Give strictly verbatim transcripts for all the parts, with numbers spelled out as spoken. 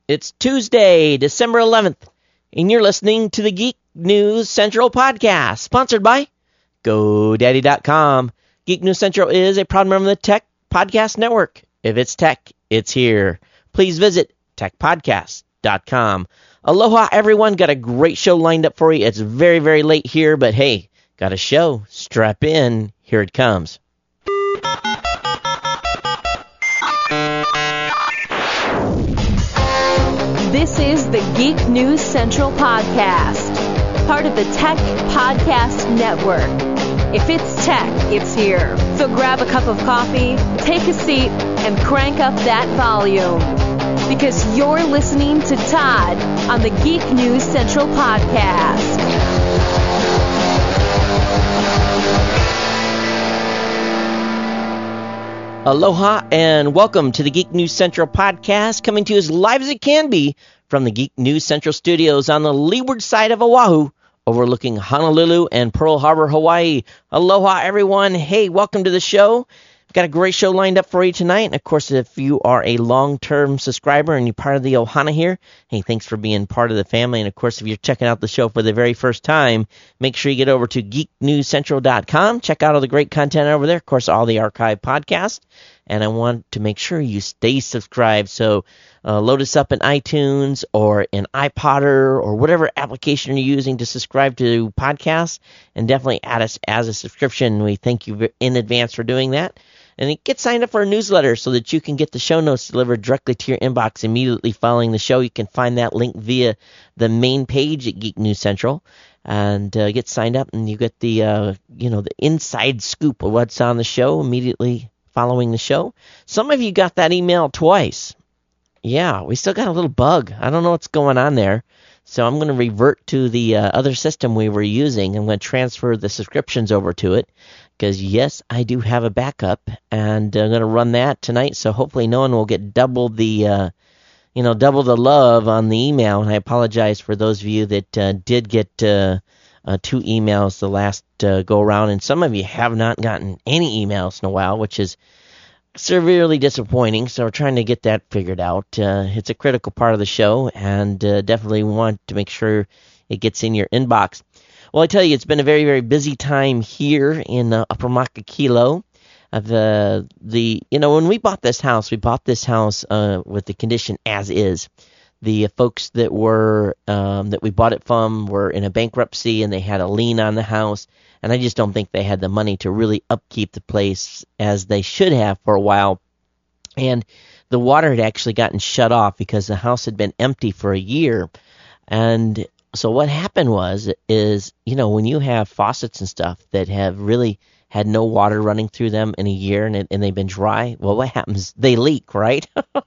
It's Tuesday, December eleventh, and you're listening to the Geek News Central podcast, sponsored by GoDaddy dot com. Geek News Central is a proud member of the Tech Podcast Network. If it's tech, it's here. Please visit tech podcast dot com. Aloha, everyone. Got a great show lined up for you. It's very, very late here, but hey, got a show. Strap in. Here it comes. This is the Geek News Central podcast, part of the Tech Podcast Network. If it's tech, it's here. So grab a cup of coffee, take a seat, and crank up that volume. Because you're listening to Todd on the Geek News Central podcast. Aloha and welcome to the Geek News Central podcast, coming to you as live as it can be from the Geek News Central studios on the leeward side of Oahu, overlooking Honolulu and Pearl Harbor, Hawaii. Aloha, everyone. Hey, welcome to the show. We've got a great show lined up for you tonight. And, of course, if you are a long-term subscriber and you're part of the Ohana here, hey, thanks for being part of the family. And, of course, if you're checking out the show for the very first time, make sure you get over to geek news central dot com. Check out all the great content over there. Of course, all the archive podcasts. And I want to make sure you stay subscribed. So uh, load us up in iTunes or in iPodder or whatever application you're using to subscribe to podcasts. And definitely add us as a subscription. We thank you in advance for doing that. And get signed up for a newsletter so that you can get the show notes delivered directly to your inbox immediately following the show. You can find that link via the main page at Geek News Central. And uh, get signed up, and you get the uh, you know the inside scoop of what's on the show immediately following the show. Some of you got that email twice. Yeah, we still got a little bug. I don't know what's going on there. So I'm going to revert to the uh, other system we were using. I'm going to transfer the subscriptions over to it. Because, yes, I do have a backup, and I'm going to run that tonight, so hopefully no one will get double the, uh, you know, double the love on the email. And I apologize for those of you that uh, did get uh, uh, two emails the last uh, go-around, and some of you have not gotten any emails in a while, which is severely disappointing, so we're trying to get that figured out. Uh, it's a critical part of the show, and uh, definitely want to make sure it gets in your inbox. Well, I tell you, it's been a very, very busy time here in uh, Upper Makakilo. Uh, the, the, you know, when we bought this house, we bought this house uh, with the condition as is. The uh, folks that were um, that we bought it from were in a bankruptcy, and they had a lien on the house. And I just don't think they had the money to really upkeep the place as they should have for a while. And the water had actually gotten shut off because the house had been empty for a year. And so what happened was, is, you know, when you have faucets and stuff that have really had no water running through them in a year and, it, and they've been dry, well, what happens? They leak, right?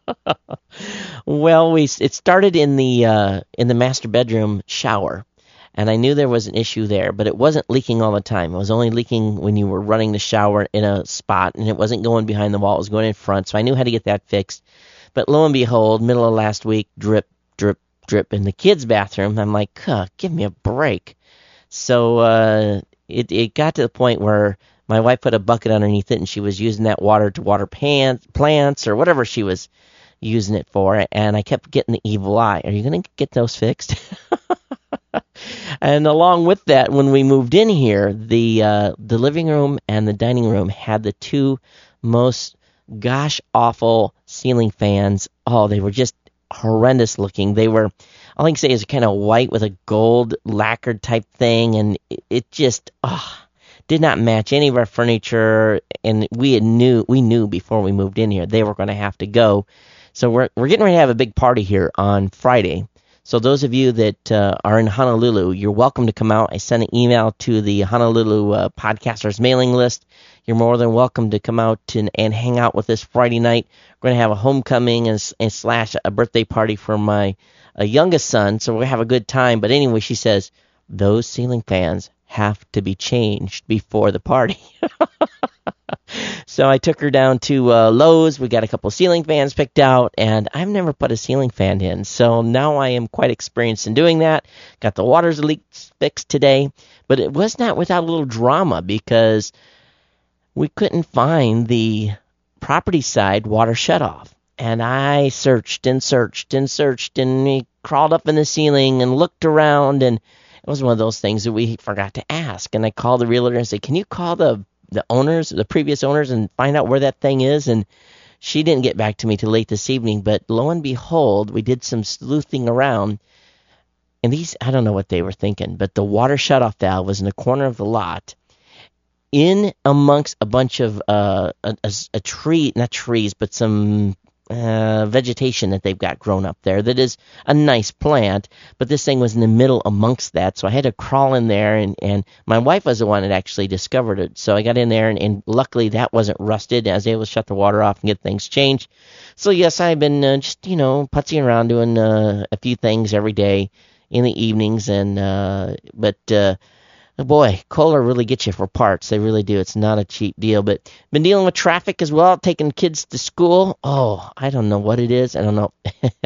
Well, we it started in the uh, in the master bedroom shower, and I knew there was an issue there, but it wasn't leaking all the time. It was only leaking when you were running the shower in a spot, and it wasn't going behind the wall. It was going in front, so I knew how to get that fixed. But lo and behold, middle of last week, drip, drip, drip in the kids' bathroom. I'm like, huh, give me a break. So uh, it it got to the point where my wife put a bucket underneath it, and she was using that water to water pants, plants or whatever she was using it for. And I kept getting the evil eye. Are you going to get those fixed? And along with that, when we moved in here, the uh, the living room and the dining room had the two most gosh awful ceiling fans. Oh, they were just horrendous looking. They were, all I can say is kind of white with a gold lacquered type thing, and it, it just oh, did not match any of our furniture. And we had knew we knew before we moved in here they were going to have to go. So we're we're getting ready to have a big party here on Friday. So those of you that uh, are in Honolulu, you're welcome to come out. I sent an email to the Honolulu uh, podcasters mailing list. You're more than welcome to come out and, and hang out with us Friday night. We're going to have a homecoming and, and slash a birthday party for my uh, youngest son, so we're going to have a good time. But anyway, she says, those ceiling fans have to be changed before the party. So I took her down to uh, Lowe's. We got a couple ceiling fans picked out, and I've never put a ceiling fan in. So now I am quite experienced in doing that. Got the water leaks fixed today, but it was not without a little drama because we couldn't find the property side water shutoff. And I searched and searched and searched, and we crawled up in the ceiling and looked around, and it was one of those things that we forgot to ask. And I called the realtor and said, can you call the, the owners, the previous owners, and find out where that thing is? And she didn't get back to me till late this evening, but lo and behold, we did some sleuthing around. And these, I don't know what they were thinking, but the water shutoff valve was in the corner of the lot, in amongst a bunch of uh, a, a, a tree, not trees, but some uh, vegetation that they've got grown up there that is a nice plant, but this thing was in the middle amongst that, so I had to crawl in there, and, and my wife was the one that actually discovered it, so I got in there, and, and luckily that wasn't rusted. I was able to shut the water off and get things changed. So yes, I've been uh, just, you know, putzing around doing uh, a few things every day in the evenings, and uh, but uh, boy, Kohler really gets you for parts. They really do. It's not a cheap deal. But been dealing with traffic as well, taking kids to school. Oh, I don't know what it is. I don't know.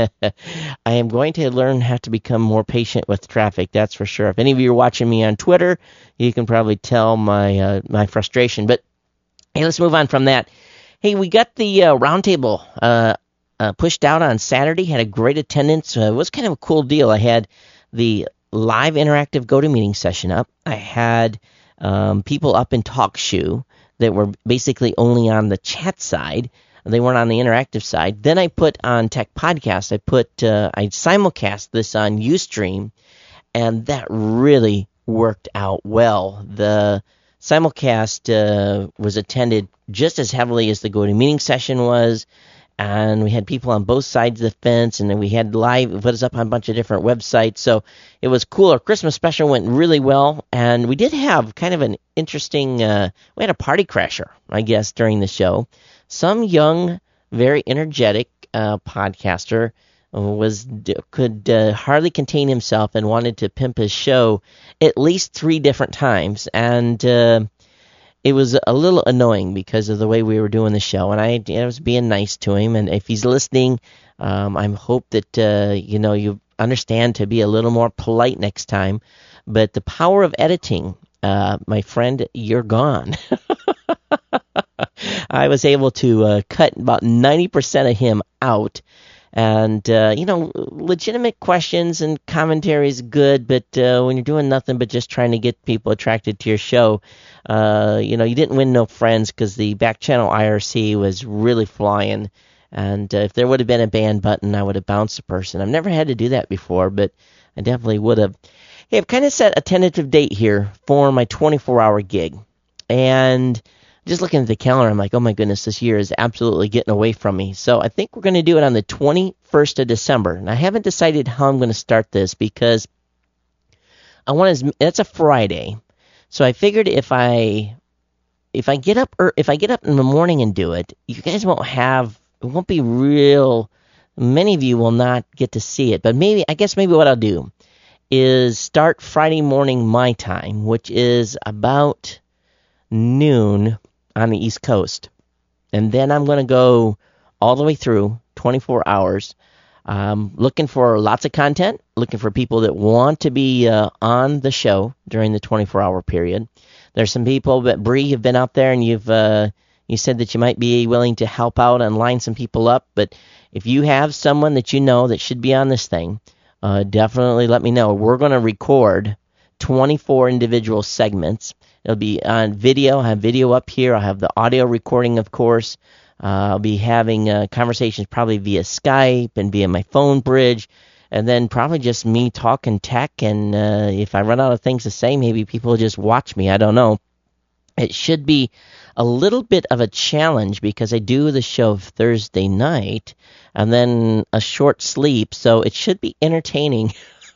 I am going to learn how to become more patient with traffic. That's for sure. If any of you are watching me on Twitter, you can probably tell my uh, my frustration. But hey, let's move on from that. Hey, we got the uh, roundtable uh, uh, pushed out on Saturday. Had a great attendance. Uh, it was kind of a cool deal. I had the live interactive GoToMeeting session up. I had um, people up in TalkShoe that were basically only on the chat side. They weren't on the interactive side. Then I put on Tech Podcast. I put uh, I simulcast this on Ustream, and that really worked out well. The simulcast uh, was attended just as heavily as the GoToMeeting session was. And we had people on both sides of the fence, and then we had live, put us up on a bunch of different websites. So it was cool. Our Christmas special went really well, and we did have kind of an interesting, uh, we had a party crasher, I guess, during the show. Some young, very energetic uh, podcaster was could uh, hardly contain himself and wanted to pimp his show at least three different times. And uh, it was a little annoying because of the way we were doing the show, and I, I was being nice to him. And if he's listening, um, I hope that uh, you know you understand to be a little more polite next time. But the power of editing, uh, my friend, you're gone. I was able to uh, cut about ninety percent of him out. And, uh, you know, legitimate questions and commentary is good, but uh, when you're doing nothing but just trying to get people attracted to your show, uh, you know, you didn't win no friends because the back channel I R C was really flying. And uh, if there would have been a ban button, I would have bounced a person. I've never had to do that before, but I definitely would have. Hey, I've kind of set a tentative date here for my twenty-four hour gig. And just looking at the calendar, I'm like, oh my goodness, this year is absolutely getting away from me. So I think we're going to do it on the twenty-first of December. And I haven't decided how I'm going to start this because I want to, it's a Friday. So I figured if I if I get up or if I get up in the morning and do it, you guys won't have, it won't be real, many of you will not get to see it. But maybe, I guess maybe what I'll do is start Friday morning my time, which is about noon on the East Coast. And then I'm going to go all the way through twenty-four hours, um, looking for lots of content, looking for people that want to be uh, on the show during the twenty-four hour period. There's some people that, Bree, you've been out there and you've uh, you said that you might be willing to help out and line some people up. But if you have someone that you know that should be on this thing, uh, definitely let me know. We're going to record twenty-four individual segments. It'll be on video. I have video up here. I have the audio recording, of course. Uh, I'll be having uh, conversations probably via Skype and via my phone bridge, and then probably just me talking tech. And uh, if I run out of things to say, maybe people will just watch me. I don't know. It should be a little bit of a challenge because I do the show Thursday night and then a short sleep, so it should be entertaining.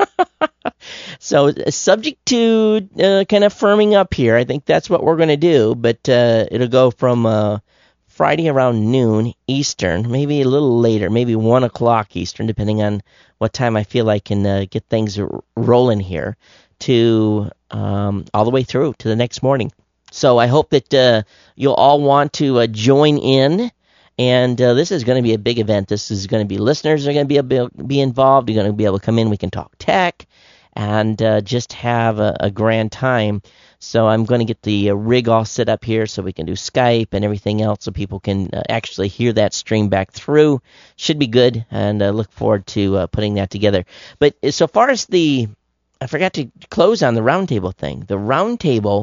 So subject to uh, kind of firming up here, I think that's what we're going to do, but uh, it'll go from uh, Friday around noon Eastern, maybe a little later, maybe one o'clock Eastern, depending on what time I feel I can uh, get things r- rolling here, to um, all the way through to the next morning. So I hope that uh, you'll all want to uh, join in. And uh, this is going to be a big event. This is going to be listeners are going to be able to be involved. You're going to be able to come in. We can talk tech. and uh, just have a, a grand time. So I'm going to get the uh, rig all set up here so we can do Skype and everything else so people can uh, actually hear that stream back through. Should be good, and uh, look forward to uh, putting that together. But so far as the, I forgot to close on the roundtable thing. The roundtable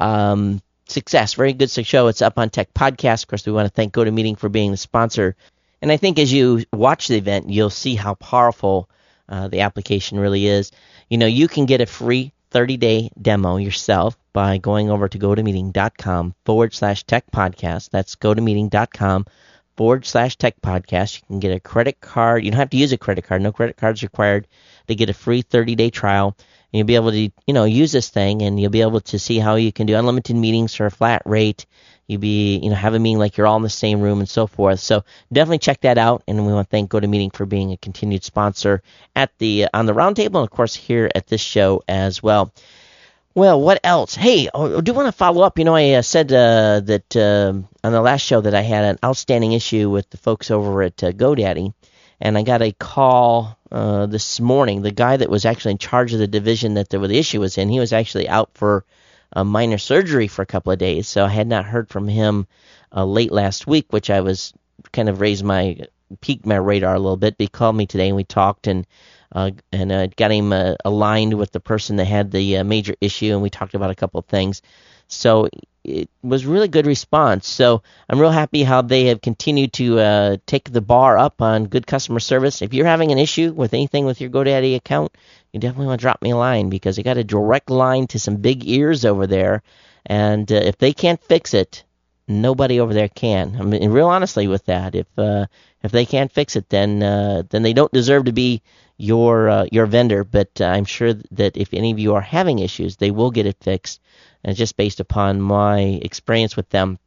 um, success, very good show. It's up on Tech Podcast. Of course, we want to thank GoToMeeting for being the sponsor. And I think as you watch the event, you'll see how powerful uh, the application really is. You know, you can get a free thirty-day demo yourself by going over to GoToMeeting.com forward slash tech podcast. That's GoToMeeting.com forward slash tech podcast. You can get a credit card. You don't have to use a credit card. No credit cards required to get a free thirty-day trial. And you'll be able to, you know, use this thing, and you'll be able to see how you can do unlimited meetings for a flat rate. You'll be, you know, have a meeting like you're all in the same room and so forth. So definitely check that out. And we want to thank GoToMeeting for being a continued sponsor at the on the roundtable, and of course here at this show as well. Well, what else? Hey, I do want to follow up. You know, I uh, said uh, that uh, on the last show that I had an outstanding issue with the folks over at uh, GoDaddy, and I got a call uh, this morning. The guy that was actually in charge of the division that the, the issue was in, he was actually out for a minor surgery for a couple of days, so I had not heard from him uh, late last week, which I was kind of raised my, piqued my radar a little bit. But he called me today, and we talked, and uh, and uh, got him uh, aligned with the person that had the uh, major issue, and we talked about a couple of things. So it was really good response. So I'm real happy how they have continued to uh, take the bar up on good customer service. If you're having an issue with anything with your GoDaddy account, you definitely want to drop me a line, because I got a direct line to some big ears over there, and uh, if they can't fix it, nobody over there can. I mean, real honestly with that, if uh, if they can't fix it, then uh, then they don't deserve to be your uh, your vendor. But uh, I'm sure that if any of you are having issues, they will get it fixed. And just based upon my experience with them,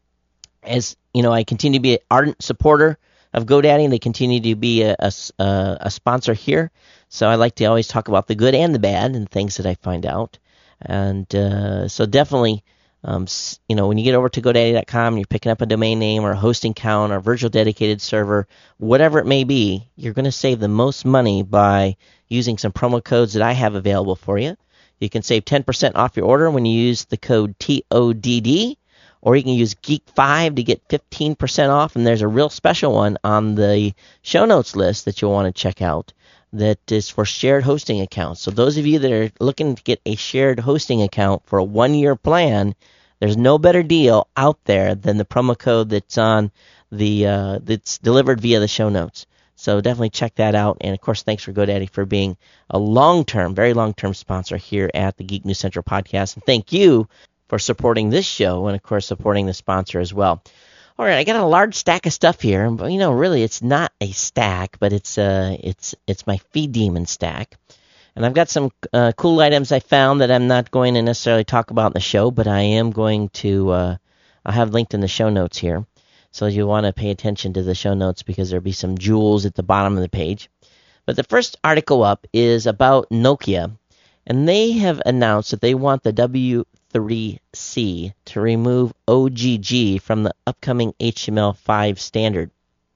as you know, I continue to be an ardent supporter of GoDaddy, and they continue to be a, a, a sponsor here. So I like to always talk about the good and the bad and things that I find out. And uh, so definitely, um, you know, when you get over to GoDaddy dot com and you're picking up a domain name or a hosting account or a virtual dedicated server, whatever it may be, you're going to save the most money by using some promo codes that I have available for you. You can save ten percent off your order when you use the code T O D D, or you can use Geek five to get fifteen percent off, and there's a real special one on the show notes list that you'll want to check out that is for shared hosting accounts. So those of you that are looking to get a shared hosting account for a one-year plan, there's no better deal out there than the promo code that's on the uh, that's delivered via the show notes. So definitely check that out. And, of course, thanks for GoDaddy for being a long-term, very long-term sponsor here at the Geek News Central podcast. And thank you for supporting this show and, of course, supporting the sponsor as well. All right, I got a large stack of stuff here. But, you know, really it's not a stack, but it's uh, it's it's my Feed Demon stack. And I've got some uh, cool items I found that I'm not going to necessarily talk about in the show, but I am going to uh, I'll have linked in the show notes here. So you want to pay attention to the show notes because there'll be some jewels at the bottom of the page. But the first article up is about Nokia, and they have announced that they want the W three C to remove O G G from the upcoming H T M L five standard.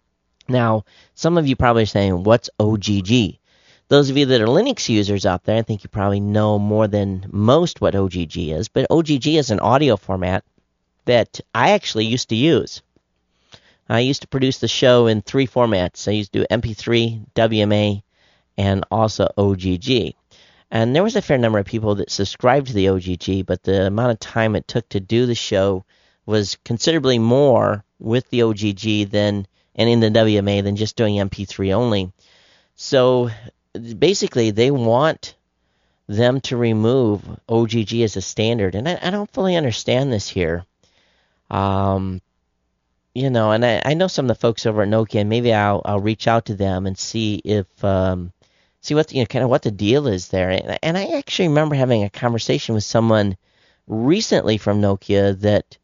Now, some of you probably are saying, what's O G G? Those of you that are Linux users out there, I think you probably know more than most what O G G is, but O G G is an audio format that I actually used to use. I used to produce the show in three formats. I used to do M P three, W M A, and also O G G. And there was a fair number of people that subscribed to the O G G, but the amount of time it took to do the show was considerably more with the O G G than and in the W M A than just doing M P three only. So basically, they want them to remove O G G as a standard, and I, I don't fully understand this here. Um... You know, and I, I know some of the folks over at Nokia, and maybe I'll I'll reach out to them and see if um, see what the, you know kind of what the deal is there. And, and I actually remember having a conversation with someone recently from Nokia that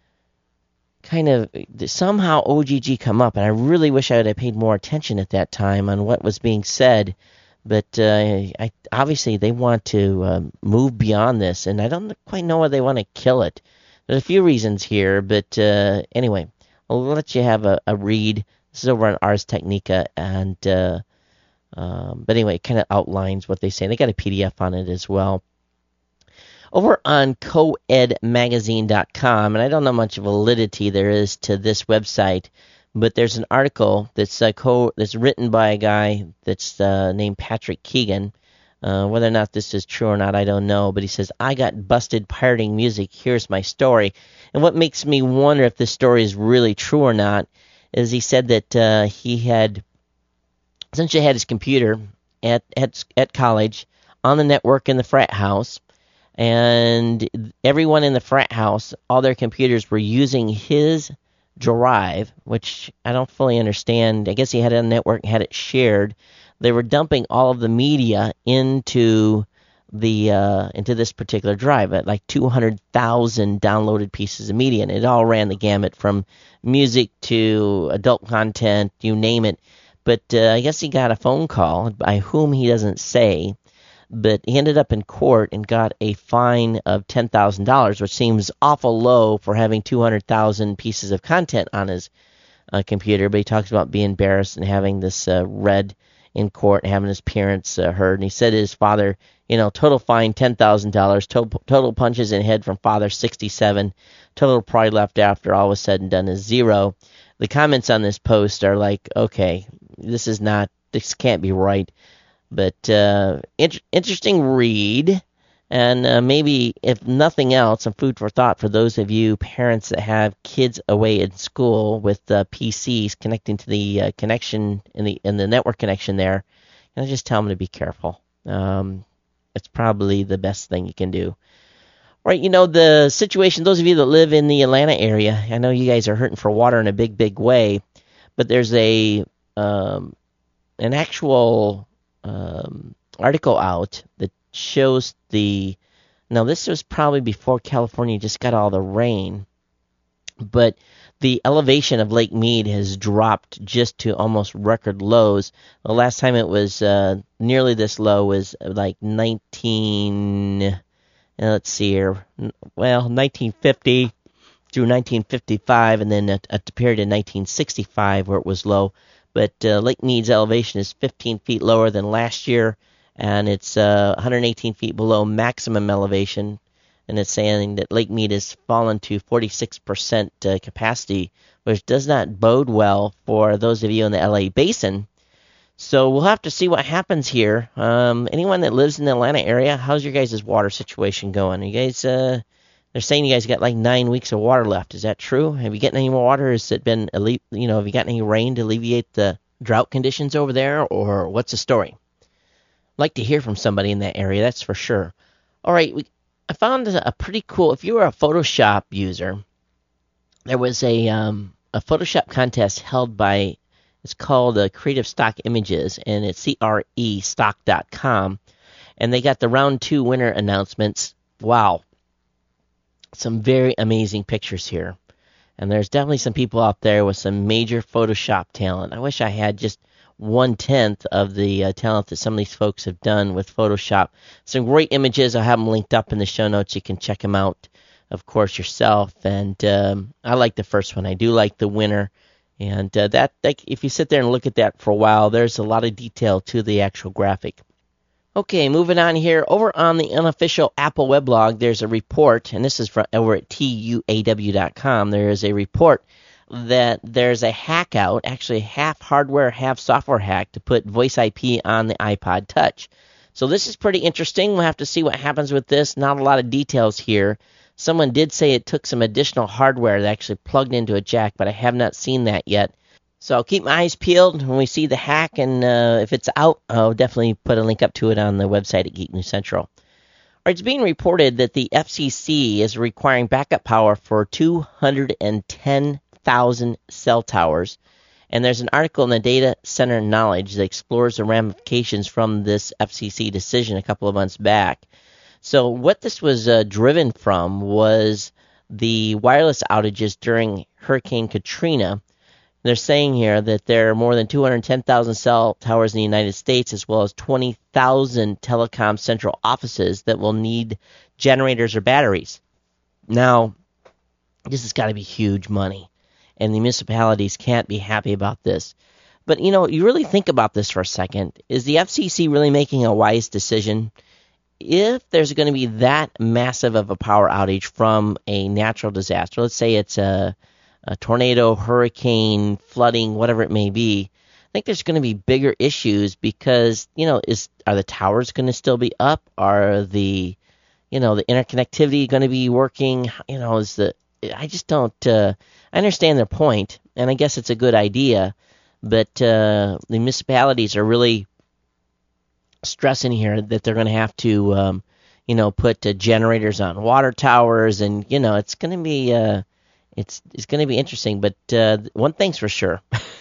kind of somehow O G G come up, and I really wish I would have paid more attention at that time on what was being said. But uh, I, obviously they want to um, move beyond this, and I don't quite know why they want to kill it. There's a few reasons here, but uh, anyway. I'll let you have a, a read. This is over on Ars Technica, and uh, Um, but anyway, it kind of outlines what they say. They got a P D F on it as well. Over on co ed magazine dot com, and I don't know how much validity there is to this website, but there's an article that's uh, co- that's written by a guy that's uh, named Patrick Keegan. Uh, whether or not this is true or not, I don't know. But he says, I got busted pirating music. Here's my story. And what makes me wonder if this story is really true or not is he said that uh, he had essentially had his computer at, at, at college on the network in the frat house. And everyone in the frat house, all their computers were using his drive, which I don't fully understand. I guess he had it on the network and had it shared. They were dumping all of the media into the uh, into this particular drive at like two hundred thousand downloaded pieces of media, and it all ran the gamut from music to adult content, you name it. But uh, I guess he got a phone call, by whom he doesn't say, but he ended up in court and got a fine of ten thousand dollars, which seems awful low for having two hundred thousand pieces of content on his uh, computer. But he talks about being embarrassed and having this uh, read in court and having his parents uh, heard. And he said to his father, you know, total fine ten thousand dollars, total, total punches in head from father sixty-seven, total probably left after all was said and done is zero. The comments on this post are like, okay, this is not, this can't be right. But uh, in- interesting read, and uh, maybe, if nothing else, some food for thought for those of you parents that have kids away in school with uh, P Cs connecting to the uh, connection in the in the network connection there. And I just tell them to be careful. Um, it's probably the best thing you can do. Right, you know, the situation, those of you that live in the Atlanta area, I know you guys are hurting for water in a big, big way, but there's a um, an actual um, article out that shows the, now this was probably before California just got all the rain, but the elevation of Lake Mead has dropped just to almost record lows. The last time it was uh, nearly this low was like nineteen, let's see here, well, nineteen fifty through nineteen fifty-five, and then a, a period in nineteen sixty-five where it was low. But uh, Lake Mead's elevation is fifteen feet lower than last year, and it's uh, one hundred eighteen feet below maximum elevation. And it's saying that Lake Mead has fallen to forty-six percent uh, capacity, which does not bode well for those of you in the L A basin. So we'll have to see what happens here. Um, anyone that lives in the Atlanta area, how's your guys' water situation going? Are you guys, uh, they're saying you guys got like nine weeks of water left. Is that true? Have you gotten any more water? Has it been, you know, have you gotten any rain to alleviate the drought conditions over there, or what's the story? I'd like to hear from somebody in that area, that's for sure. All right, we, I found a pretty cool, if you were a Photoshop user, there was a um, a Photoshop contest held by, it's called uh, Creative Stock Images, and it's C R E stock dot com, and they got the round two winner announcements. Wow. Some very amazing pictures here. And there's definitely some people out there with some major Photoshop talent. I wish I had just one-tenth of the uh, talent that some of these folks have done with Photoshop. Some great images. I have them linked up in the show notes. You can check them out, of course, yourself. And um, I like the first one. I do like the winner. And uh, that, that, if you sit there and look at that for a while, there's a lot of detail to the actual graphic. Okay, moving on here. Over on the unofficial Apple weblog, there's a report, and this is from over at T U A W dot com. There is a report that there's a hack out, actually half hardware, half software hack, to put Voice I P on the iPod Touch. So this is pretty interesting. We'll have to see what happens with this. Not a lot of details here. Someone did say it took some additional hardware that actually plugged into a jack, but I have not seen that yet. So I'll keep my eyes peeled when we see the hack, and uh, if it's out, I'll definitely put a link up to it on the website at Geek News Central. All right, it's being reported that the F C C is requiring backup power for two hundred ten thousand cell towers, and there's an article in the Data Center Knowledge that explores the ramifications from this F C C decision a couple of months back. So what this was uh, driven from was the wireless outages during Hurricane Katrina. They're saying here that there are more than two hundred ten thousand cell towers in the United States, as well as twenty thousand telecom central offices that will need generators or batteries. Now, this has got to be huge money, and the municipalities can't be happy about this. But, you know, you really think about this for a second. Is the F C C really making a wise decision? If there's going to be that massive of a power outage from a natural disaster, let's say it's a, a tornado, hurricane, flooding, whatever it may be, I think there's going to be bigger issues because, you know, is are the towers going to still be up? Are the, you know, the interconnectivity going to be working? You know, is the, I just don't, uh, I understand their point, and I guess it's a good idea, but uh, the municipalities are really stressing here that they're going to have to, um, you know, put uh, generators on water towers, and you know, it's going to be, uh, it's it's going to be interesting. But uh, one thing's for sure,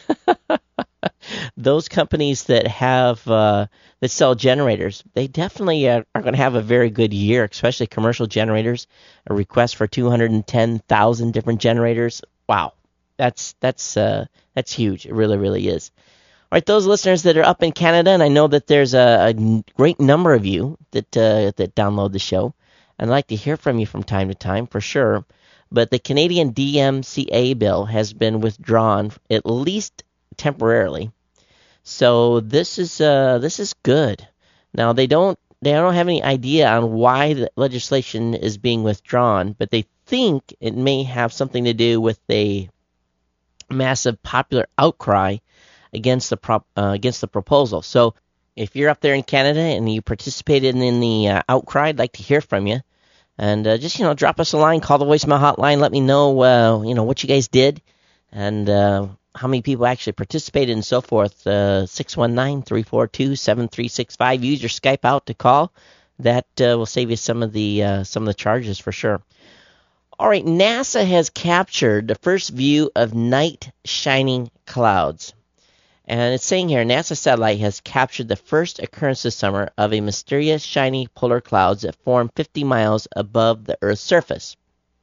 those companies that have uh, that sell generators, they definitely uh, are going to have a very good year, especially commercial generators. A request for two hundred ten thousand different generators. Wow, that's that's uh, that's huge. It really, really is. All right, those listeners that are up in Canada, and I know that there's a, a great number of you that uh, that download the show. I'd like to hear from you from time to time, for sure. But the Canadian D M C A bill has been withdrawn, at least temporarily. So this is uh, this is good. Now they don't they don't have any idea on why the legislation is being withdrawn, but they think it may have something to do with a massive popular outcry against the prop, uh, against the proposal. So if you're up there in Canada and you participated in the uh, outcry, I'd like to hear from you. And uh, just, you know, drop us a line, call the voicemail hotline, let me know, uh, you know, what you guys did and uh, how many people actually participated and so forth. Uh, six one nine, three four two, seven three six five. Use your Skype out to call. That uh, will save you some of the uh, some of the charges for sure. All right, NASA has captured the first view of night shining clouds. And it's saying here, NASA satellite has captured the first occurrence this summer of a mysterious shiny polar clouds that form fifty miles above the Earth's surface.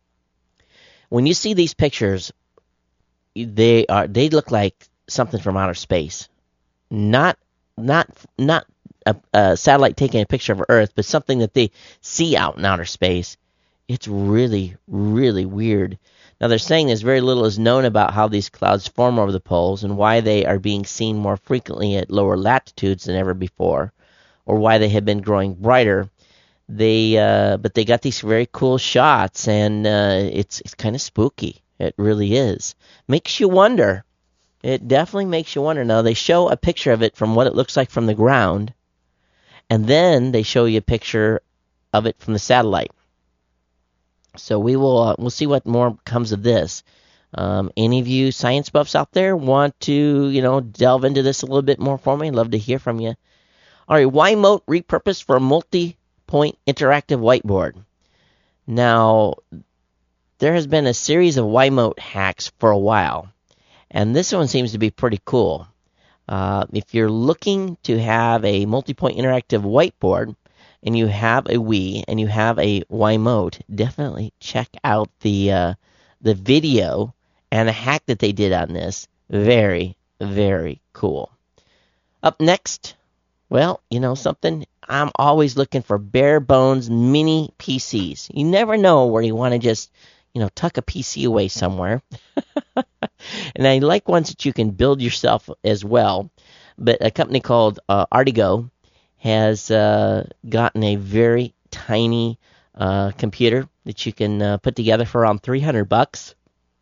When you see these pictures, they are they look like something from outer space. Not not not a, a satellite taking a picture of Earth, but something that they see out in outer space. It's really, really weird. Now, they're saying there's very little is known about how these clouds form over the poles and why they are being seen more frequently at lower latitudes than ever before, or why they have been growing brighter. They, uh, but they got these very cool shots, and uh, it's it's kind of spooky. It really is. Makes you wonder. It definitely makes you wonder. Now, they show a picture of it from what it looks like from the ground, and then they show you a picture of it from the satellite. So we will uh, we'll see what more comes of this. Um, any of you science buffs out there want to, you know, delve into this a little bit more for me? I'd love to hear from you. All right, Y-Mote repurposed for a multi-point interactive whiteboard. Now, there has been a series of Y-Mote hacks for a while, and this one seems to be pretty cool. Uh, if you're looking to have a multi-point interactive whiteboard, and you have a Wii, and you have a Y-Mote, definitely check out the uh, the video and the hack that they did on this. Very, very cool. Up next, well, you know something? I'm always looking for bare bones mini P Cs. You never know where you want to just, you know, tuck a P C away somewhere. And I like ones that you can build yourself as well. But a company called uh, Artigo has uh, gotten a very tiny uh, computer that you can uh, put together for around three hundred bucks,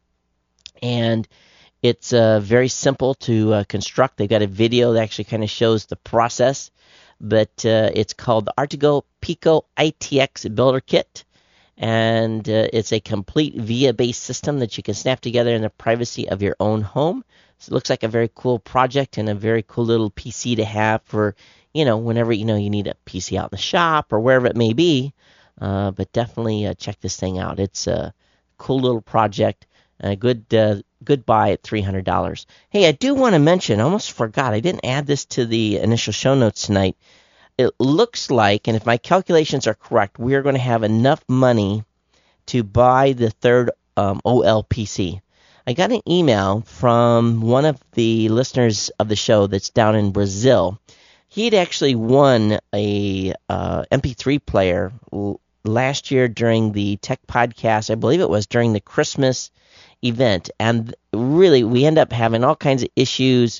and it's uh, very simple to uh, construct. They've got a video that actually kind of shows the process, but uh, it's called the Artigo Pico I T X Builder Kit, and uh, it's a complete V I A-based system that you can snap together in the privacy of your own home. So it looks like a very cool project and a very cool little P C to have for, you know, whenever, you know, you need a P C out in the shop or wherever it may be. Uh, but definitely uh, check this thing out. It's a cool little project, a good uh, good buy at three hundred dollars. Hey, I do want to mention, I almost forgot, I didn't add this to the initial show notes tonight. It looks like, and if my calculations are correct, we are going to have enough money to buy the third um, O L P C. I got an email from one of the listeners of the show that's down in Brazil. He had actually won a uh, M P three player l- last year during the Tech Podcast. I believe it was during the Christmas event. And really, we end up having all kinds of issues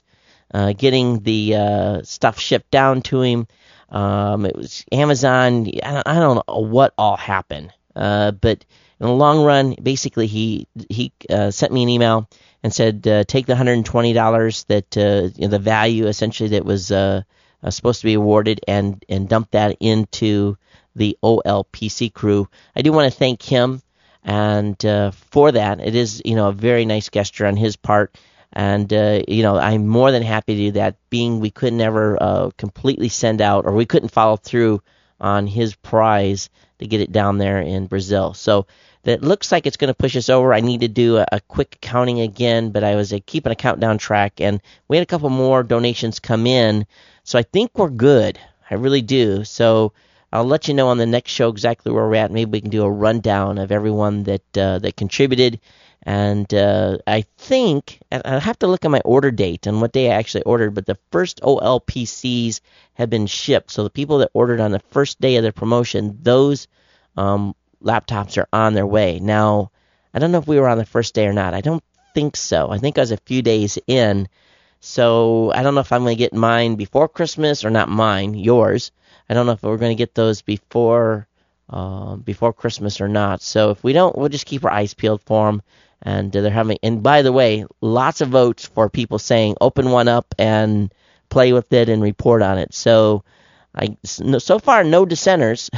uh, getting the uh, stuff shipped down to him. Um, it was Amazon. I don't, I don't know what all happened, uh, but in the long run, basically he he uh, sent me an email and said uh, take the one hundred twenty dollars that uh, you know, the value essentially that was uh, uh, supposed to be awarded and and dump that into the O L P C crew. I do want to thank him and uh, for that. It is you know a very nice gesture on his part. And, uh, you know, I'm more than happy to do that, being we could never uh, completely send out, or we couldn't follow through on his prize to get it down there in Brazil. So that looks like it's going to push us over. I need to do a, a quick counting again, but I was uh, keeping a countdown track, and we had a couple more donations come in. So I think we're good. I really do. So I'll let you know on the next show exactly where we're at. Maybe we can do a rundown of everyone that uh, that contributed. And uh, I think, I'll have to look at my order date and what day I actually ordered, but the first O L P Cs have been shipped. So the people that ordered on the first day of the promotion, those um, laptops are on their way. Now, I don't know if we were on the first day or not. I don't think so. I think I was a few days in. So I don't know if I'm going to get mine before Christmas or not mine, yours. I don't know if we're going to get those before uh, before Christmas or not. So if we don't, we'll just keep our eyes peeled for them. And uh, they're having, and by the way, lots of votes for people saying open one up and play with it and report on it. So, I so far no dissenters.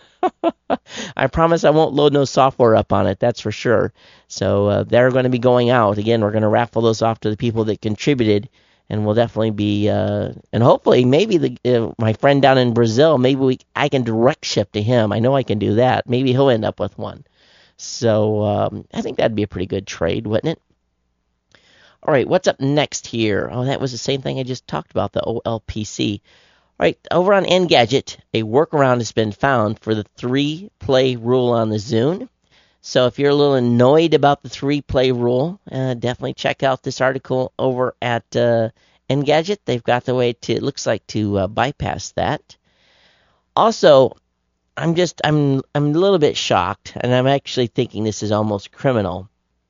I promise I won't load no software up on it. That's for sure. So uh, they're going to be going out again. We're going to raffle those off to the people that contributed, and we'll definitely be, uh, and hopefully maybe the uh, my friend down in Brazil, maybe we I can direct ship to him. I know I can do that. Maybe he'll end up with one. So um, I think that'd be a pretty good trade, wouldn't it? All right, what's up next here? Oh, that was the same thing I just talked about, the O L P C. All right, over on Engadget, a workaround has been found for the three-play rule on the Zune. So if you're a little annoyed about the three-play rule, uh, definitely check out this article over at uh, Engadget. They've got the way to, it looks like, to uh, bypass that. Also, I'm just, I'm, I'm a little bit shocked, and I'm actually thinking this is almost criminal.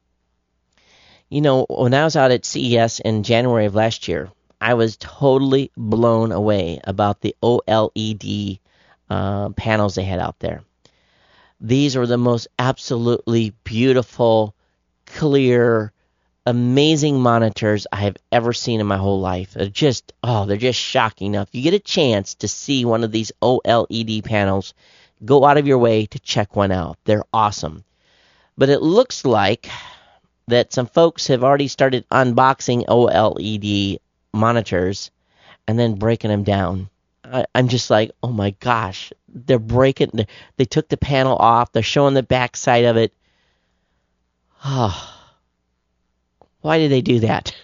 You know, when I was out at C E S in January of last year, I was totally blown away about the O L E D uh, panels they had out there. These were the most absolutely beautiful, clear, amazing monitors I have ever seen in my whole life. They're just, oh, they're just shocking. Now, if you get a chance to see one of these O L E D panels, go out of your way to check one out. They're awesome. But it looks like that some folks have already started unboxing O L E D monitors and then breaking them down. I, I'm just like, oh my gosh, they're breaking. They, they took the panel off. They're showing the back side of it. Oh. Why did they do that?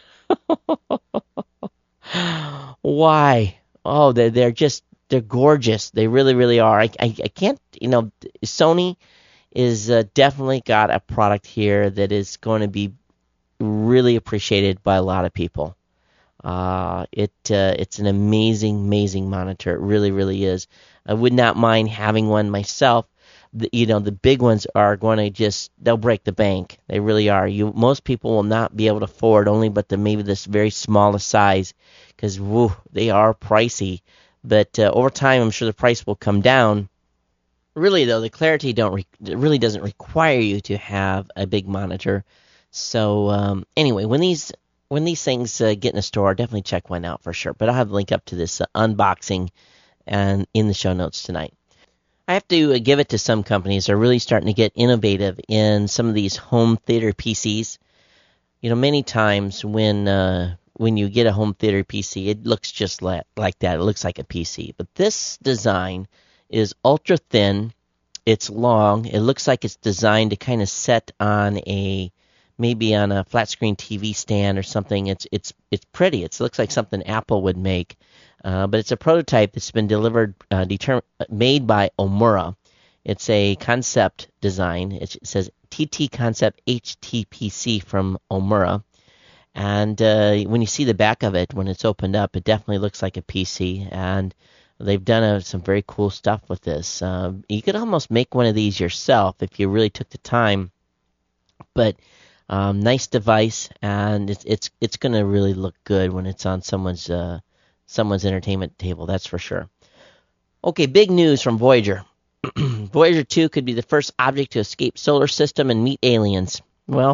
Why? Oh, they're, they're just, they're gorgeous. They really, really are. I, I, I can't, you know, Sony is uh, definitely got a product here that is going to be really appreciated by a lot of people. Uh, it uh, it's an amazing, amazing monitor. It really, really is. I would not mind having one myself. The, you know, the big ones are going to just, they'll break the bank. They really are. You Most people will not be able to afford only but the maybe this very smallest size because, woo, they are pricey. But uh, over time, I'm sure the price will come down. Really, though, the Clarity don't re- it really doesn't require you to have a big monitor. So, um, anyway, when these when these things uh, get in the store, definitely check one out for sure. But I'll have a link up to this uh, unboxing and in the show notes tonight. I have to give it to some companies that are really starting to get innovative in some of these home theater P Cs. You know, many times when uh, when you get a home theater P C, it looks just like, like that. It looks like a P C. But this design is ultra thin. It's long. It looks like it's designed to kind of set on a maybe on a flat screen T V stand or something. It's it's it's pretty. It looks like something Apple would make. Uh, but it's a prototype that's been delivered, uh, determ- made by Omura. It's a concept design. It says T T Concept H T P C from Omura. And uh, when you see the back of it, when it's opened up, it definitely looks like a P C. And they've done uh, some very cool stuff with this. Uh, you could almost make one of these yourself if you really took the time. But Um, nice device, and it's it's it's going to really look good when it's on someone's uh, someone's entertainment table. That's for sure. Okay, big news from Voyager. Voyager two could be the first object to escape solar system and meet aliens. Well,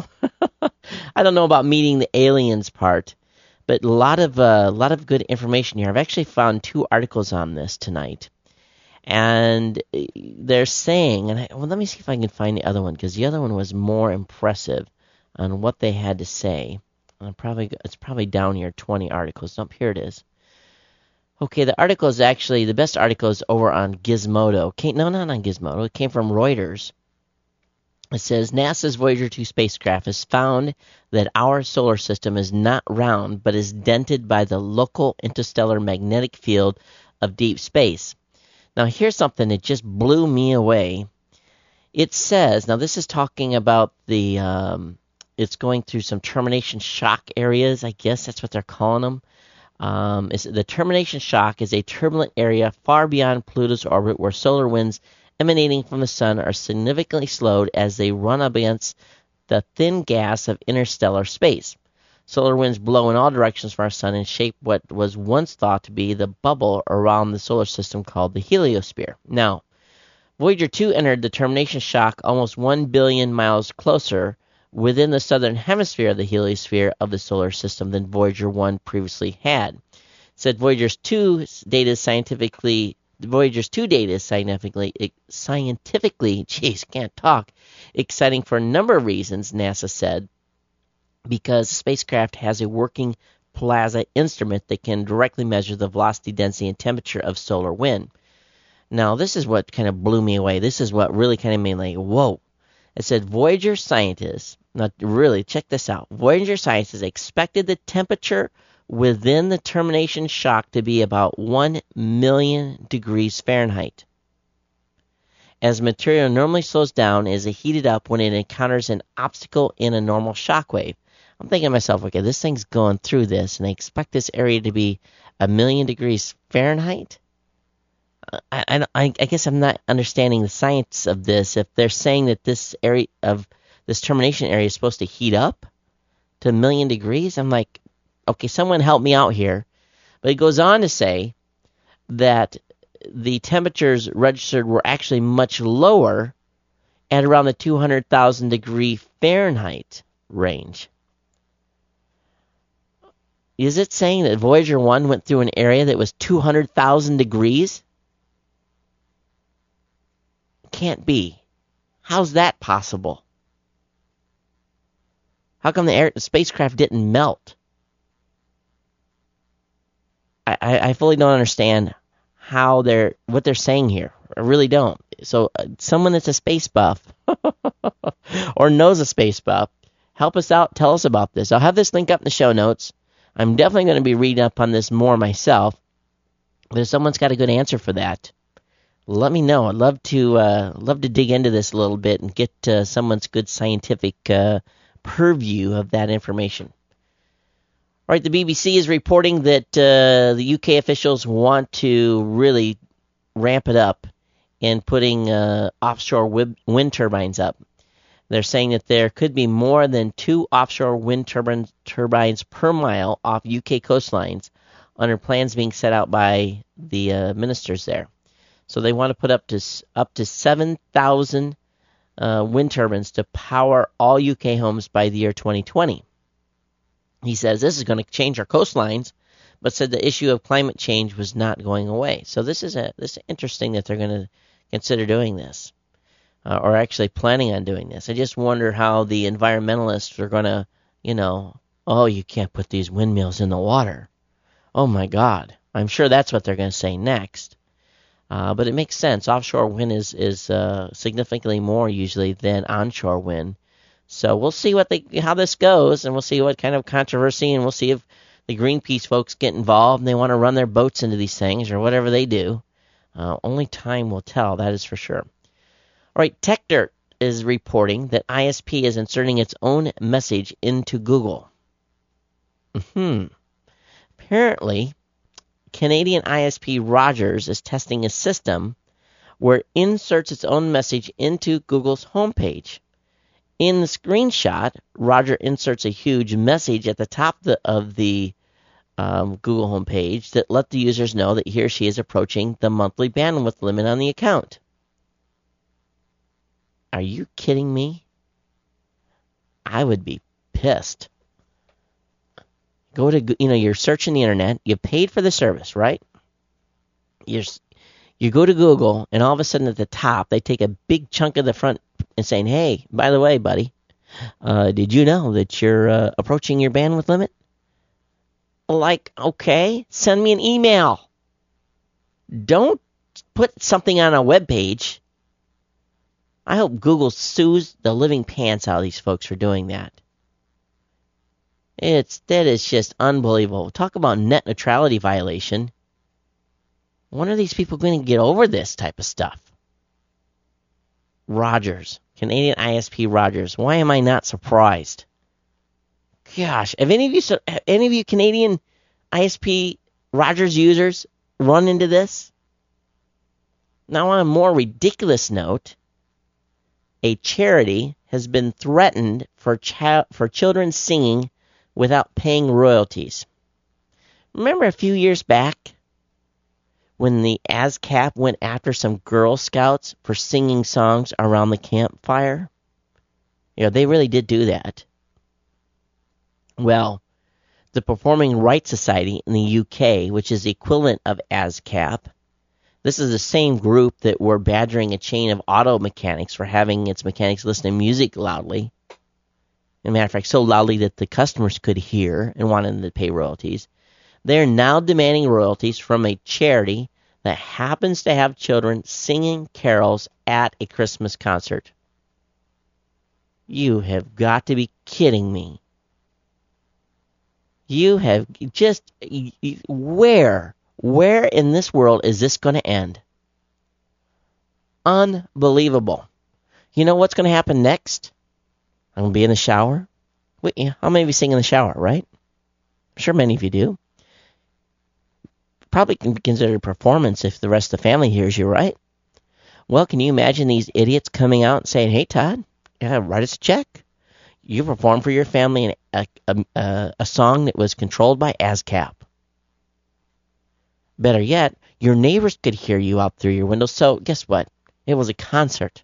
I don't know about meeting the aliens part, but a lot of uh, a lot of good information here. I've actually found two articles on this tonight, and they're saying, and I, well, let me see if I can find the other one, because the other one was more impressive on what they had to say. I'm probably it's probably down here, twenty articles. Nope, here it is. Okay, the article is actually, the best article is over on Gizmodo. Came, no, not on Gizmodo. It came from Reuters. It says, NASA's Voyager two spacecraft has found that our solar system is not round, but is dented by the local interstellar magnetic field of deep space. Now, here's something that just blew me away. It says, now this is talking about the, um, it's going through some termination shock areas. I guess that's what they're calling them. Um, is the termination shock is a turbulent area far beyond Pluto's orbit where solar winds emanating from the sun are significantly slowed as they run up against the thin gas of interstellar space. Solar winds blow in all directions from our sun and shape what was once thought to be the bubble around the solar system called the heliosphere. Now, Voyager two entered the termination shock almost one billion miles closer within the southern hemisphere of the heliosphere of the solar system than Voyager one previously had. It said Voyager's two data scientifically, Voyager's two data is scientifically, scientifically, geez, can't talk, exciting for a number of reasons, NASA said, because the spacecraft has a working PLASA instrument that can directly measure the velocity, density, and temperature of solar wind. Now, this is what kind of blew me away. This is what really kind of made me like, whoa. It said Voyager scientists, not really, check this out. Voyager scientists expected the temperature within the termination shock to be about one million degrees Fahrenheit. As material normally slows down, it is heated up when it encounters an obstacle in a normal shock wave. I'm thinking to myself, okay, this thing's going through this, and they expect this area to be a million degrees Fahrenheit? I, I, I guess I'm not understanding the science of this. If they're saying that this area of this termination area is supposed to heat up to a million degrees, I'm like, okay, someone help me out here. But it goes on to say that the temperatures registered were actually much lower at around the two hundred thousand degree Fahrenheit range. Is it saying that Voyager one went through an area that was two hundred thousand degrees? Can't be. How's that possible? How come the, air, the spacecraft didn't melt? I, I, I fully don't understand how they're what they're saying here. I really don't. So uh, someone that's a space buff or knows a space buff, help us out. Tell us about this. I'll have this link up in the show notes. I'm definitely going to be reading up on this more myself. But if someone's got a good answer for that, let me know. I'd love to uh, love to dig into this a little bit and get uh, someone's good scientific uh, purview of that information. All right, the B B C is reporting that uh, the U K officials want to really ramp it up in putting uh, offshore wind turbines up. They're saying that there could be more than two offshore wind turbine, turbines per mile off U K coastlines under plans being set out by the uh, ministers there. So they want to put up to up to seven thousand uh, wind turbines to power all U K homes by the year twenty twenty. He says this is going to change our coastlines, but said the issue of climate change was not going away. So this is a this is interesting that they're going to consider doing this, uh, or actually planning on doing this. I just wonder how the environmentalists are going to, you know, oh, you can't put these windmills in the water. Oh my God, I'm sure that's what they're going to say next. Uh, but it makes sense. Offshore wind is is uh, significantly more usually than onshore wind. So we'll see what they how this goes, and we'll see what kind of controversy, and we'll see if the Greenpeace folks get involved and they want to run their boats into these things or whatever they do. Uh, only time will tell, that is for sure. All right, TechDirt is reporting that I S P is inserting its own message into Google. Hmm. Apparently, Canadian I S P Rogers is testing a system where it inserts its own message into Google's homepage. In the screenshot, Roger inserts a huge message at the top the, of the um, Google homepage that let the users know that he or she is approaching the monthly bandwidth limit on the account. Are you kidding me? I would be pissed. Go to, you know, you're searching the internet, you paid for the service, right? You're, you go to Google, and all of a sudden at the top, they take a big chunk of the front and saying, hey, by the way, buddy, uh, did you know that you're uh, approaching your bandwidth limit? Like, okay, send me an email. Don't put something on a web page. I hope Google sues the living pants out of these folks for doing that. It's that is just unbelievable. Talk about net neutrality violation. When are these people going to get over this type of stuff? Rogers, Canadian I S P Rogers. Why am I not surprised? Gosh, have any of you, have any of you Canadian I S P Rogers users run into this? Now, on a more ridiculous note, a charity has been threatened for chi- for children singing without paying royalties. Remember a few years back when the ASCAP went after some Girl Scouts for singing songs around the campfire? You know, they really did do that. Well, the Performing Rights Society in the U K, which is the equivalent of ASCAP, this is the same group that were badgering a chain of auto mechanics for having its mechanics listen to music loudly. As a matter of fact, so loudly that the customers could hear and wanted them to pay royalties. They're now demanding royalties from a charity that happens to have children singing carols at a Christmas concert. You have got to be kidding me. You have just, where, where in this world is this going to end? Unbelievable. You know what's going to happen next? I'm going to be in the shower. Wait, yeah, how many of you sing in the shower, right? I'm sure many of you do. Probably can be considered a performance if the rest of the family hears you, right? Well, can you imagine these idiots coming out and saying, hey, Todd, yeah, write us a check. You performed for your family in a, a, a, a song that was controlled by ASCAP. Better yet, your neighbors could hear you out through your window. So guess what? It was a concert.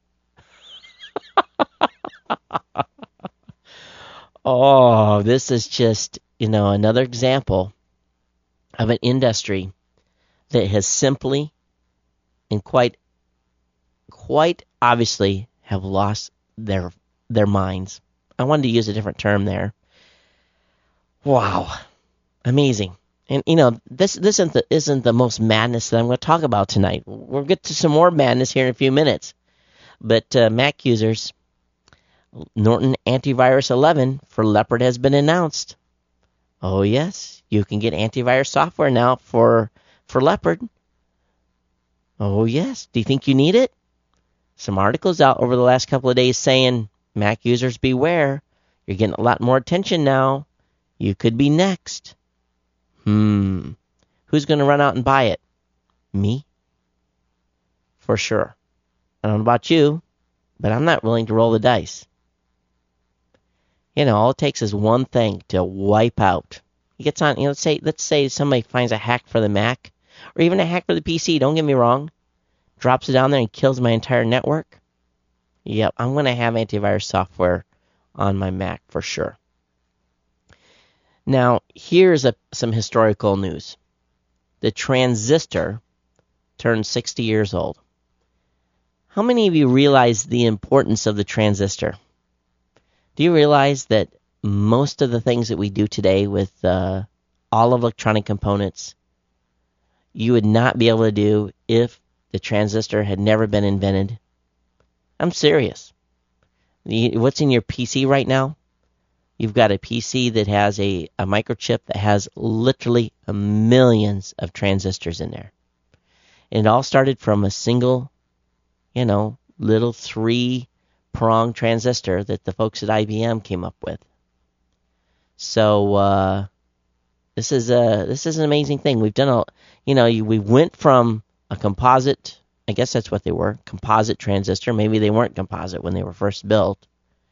Oh, this is just, you know, another example of an industry that has simply and quite, quite obviously have lost their their minds. I wanted to use a different term there. Wow, amazing. And you know, this this isn't the, isn't the most madness that I'm going to talk about tonight. We'll get to some more madness here in a few minutes. But uh, Mac users, Norton Antivirus eleven for Leopard has been announced. Oh yes, you can get antivirus software now for for Leopard. Oh yes, do you think you need it? Some articles out over the last couple of days saying, Mac users beware, you're getting a lot more attention now. You could be next. Hmm, who's going to run out and buy it? Me? For sure. I don't know about you, but I'm not willing to roll the dice. You know, all it takes is one thing to wipe out. He gets on, you know, let's say, let's say somebody finds a hack for the Mac, or even a hack for the P C, don't get me wrong, drops it down there and kills my entire network. Yep, I'm going to have antivirus software on my Mac for sure. Now, here's a, some historical news. The transistor turned sixty years old. How many of you realize the importance of the transistor? Do you realize that most of the things that we do today with uh, all electronic components, you would not be able to do if the transistor had never been invented? I'm serious. What's in your P C right now? You've got a P C that has a, a microchip that has literally millions of transistors in there. And it all started from a single, you know, little three-prong transistor that the folks at I B M came up with. So uh, this is a this is an amazing thing. We've done a, you know, we went from a composite, I guess that's what they were, composite transistor. Maybe they weren't composite when they were first built.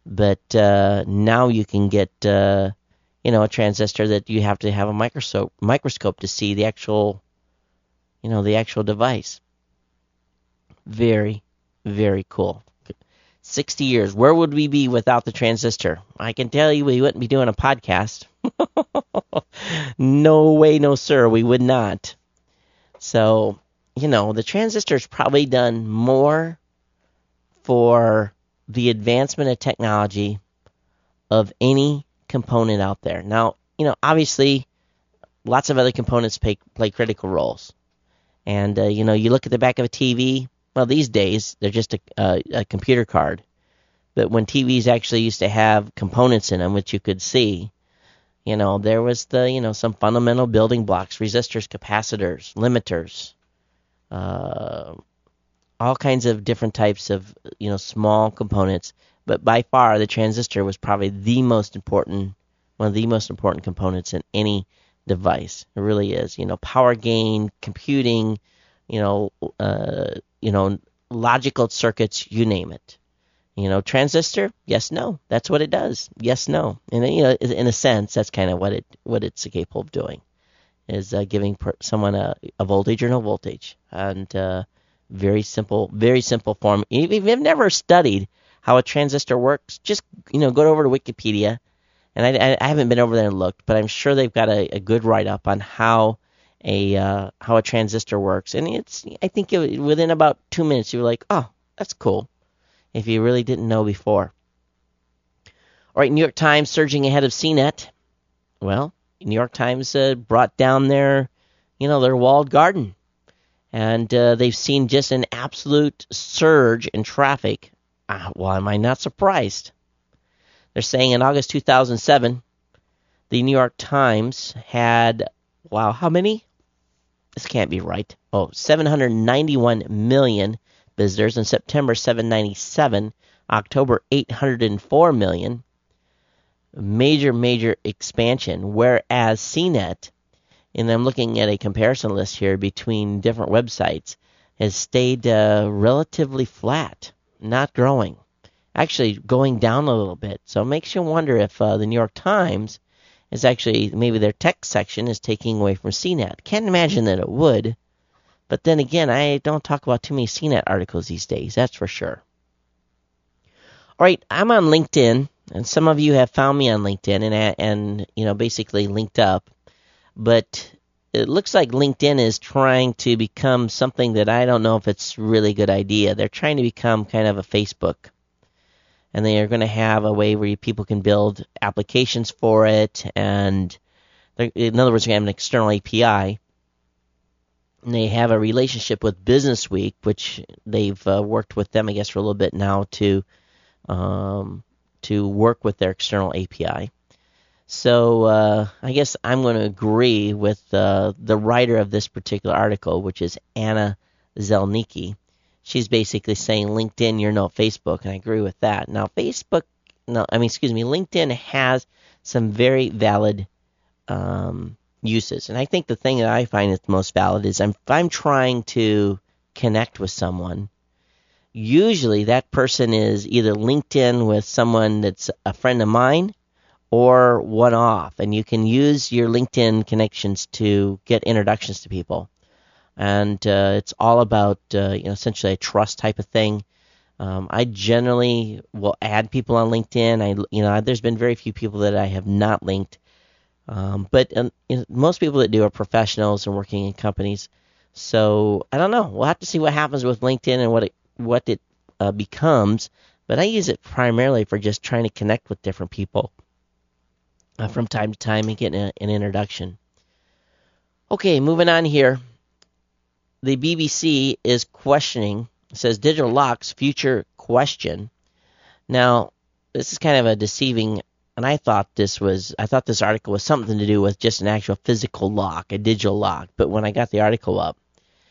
But uh, now you can get, uh, you know, a transistor that you have to have a microscope microscope to see the actual, you know, the actual device. Very, very cool. sixty years. Where would we be without the transistor? I can tell you we wouldn't be doing a podcast. No way, no sir, we would not. So, you know, the transistor's probably done more for the advancement of technology of any component out there. Now, you know, obviously, lots of other components play, play critical roles. And, uh, you know, you look at the back of a T V, well, these days, they're just a, a, a computer card. But when T Vs actually used to have components in them, which you could see, you know, there was the, you know, some fundamental building blocks, resistors, capacitors, limiters, uh, all kinds of different types of, you know, small components. But by far, the transistor was probably the most important, one of the most important components in any device. It really is. You know, power gain, computing, you know, uh, you know, logical circuits, you name it. You know, transistor, yes, no. That's what it does. Yes, no. And, you know, in a sense, that's kind of what it what it's capable of doing, is uh, giving per- someone a, a voltage or no voltage. And uh, very simple, very simple form. If you've never studied how a transistor works, just, you know, go over to Wikipedia. And I, I haven't been over there and looked, but I'm sure they've got a, a good write-up on how a uh, how a transistor works. And it's, I think it, within about two minutes, you're like, oh, that's cool, if you really didn't know before. All right, New York Times surging ahead of C net. Well, New York Times uh, brought down their, you know, their walled garden. And uh, they've seen just an absolute surge in traffic. Uh, well, am I not surprised? They're saying in August two thousand seven, the New York Times had, wow, how many? This can't be right. Oh, seven hundred ninety-one million visitors. In September, seven hundred ninety-seven. October, eight hundred four million. Major, major expansion. Whereas C net, and I'm looking at a comparison list here between different websites, has stayed uh, relatively flat, not growing. Actually going down a little bit. So it makes you wonder if uh, the New York Times is actually, maybe their tech section is taking away from C net. Can't imagine that it would. But then again, I don't talk about too many C net articles these days, that's for sure. All right, I'm on LinkedIn, and some of you have found me on LinkedIn and, and you know, basically linked up. But it looks like LinkedIn is trying to become something that I don't know if it's really a good idea. They're trying to become kind of a Facebook. And they are going to have a way where people can build applications for it. And in other words, they're going to have an external A P I. And they have a relationship with Business Week, which they've uh, worked with them, I guess, for a little bit now to um, to work with their external A P I. So uh, I guess I'm going to agree with uh, the writer of this particular article, which is Anna Zelnicki. She's basically saying, LinkedIn, you're no Facebook, and I agree with that. Now, Facebook, no, I mean, excuse me, LinkedIn has some very valid um, uses. And I think the thing that I find is most valid is I'm, if I'm trying to connect with someone, usually that person is either linked in with someone that's a friend of mine or one-off. And you can use your LinkedIn connections to get introductions to people. And uh, it's all about, uh, you know, essentially a trust type of thing. Um, I generally will add people on LinkedIn. I, you know, there's been very few people that I have not linked. Um, but um, you know, most people that do are professionals and working in companies. So I don't know. We'll have to see what happens with LinkedIn and what it what it uh, becomes. But I use it primarily for just trying to connect with different people uh, from time to time and get an, an introduction. Okay, moving on here. The B B C is questioning, it says digital locks future question. Now, this is kind of a deceiving, and I thought this was, I thought this article was something to do with just an actual physical lock, a digital lock. But when I got the article up,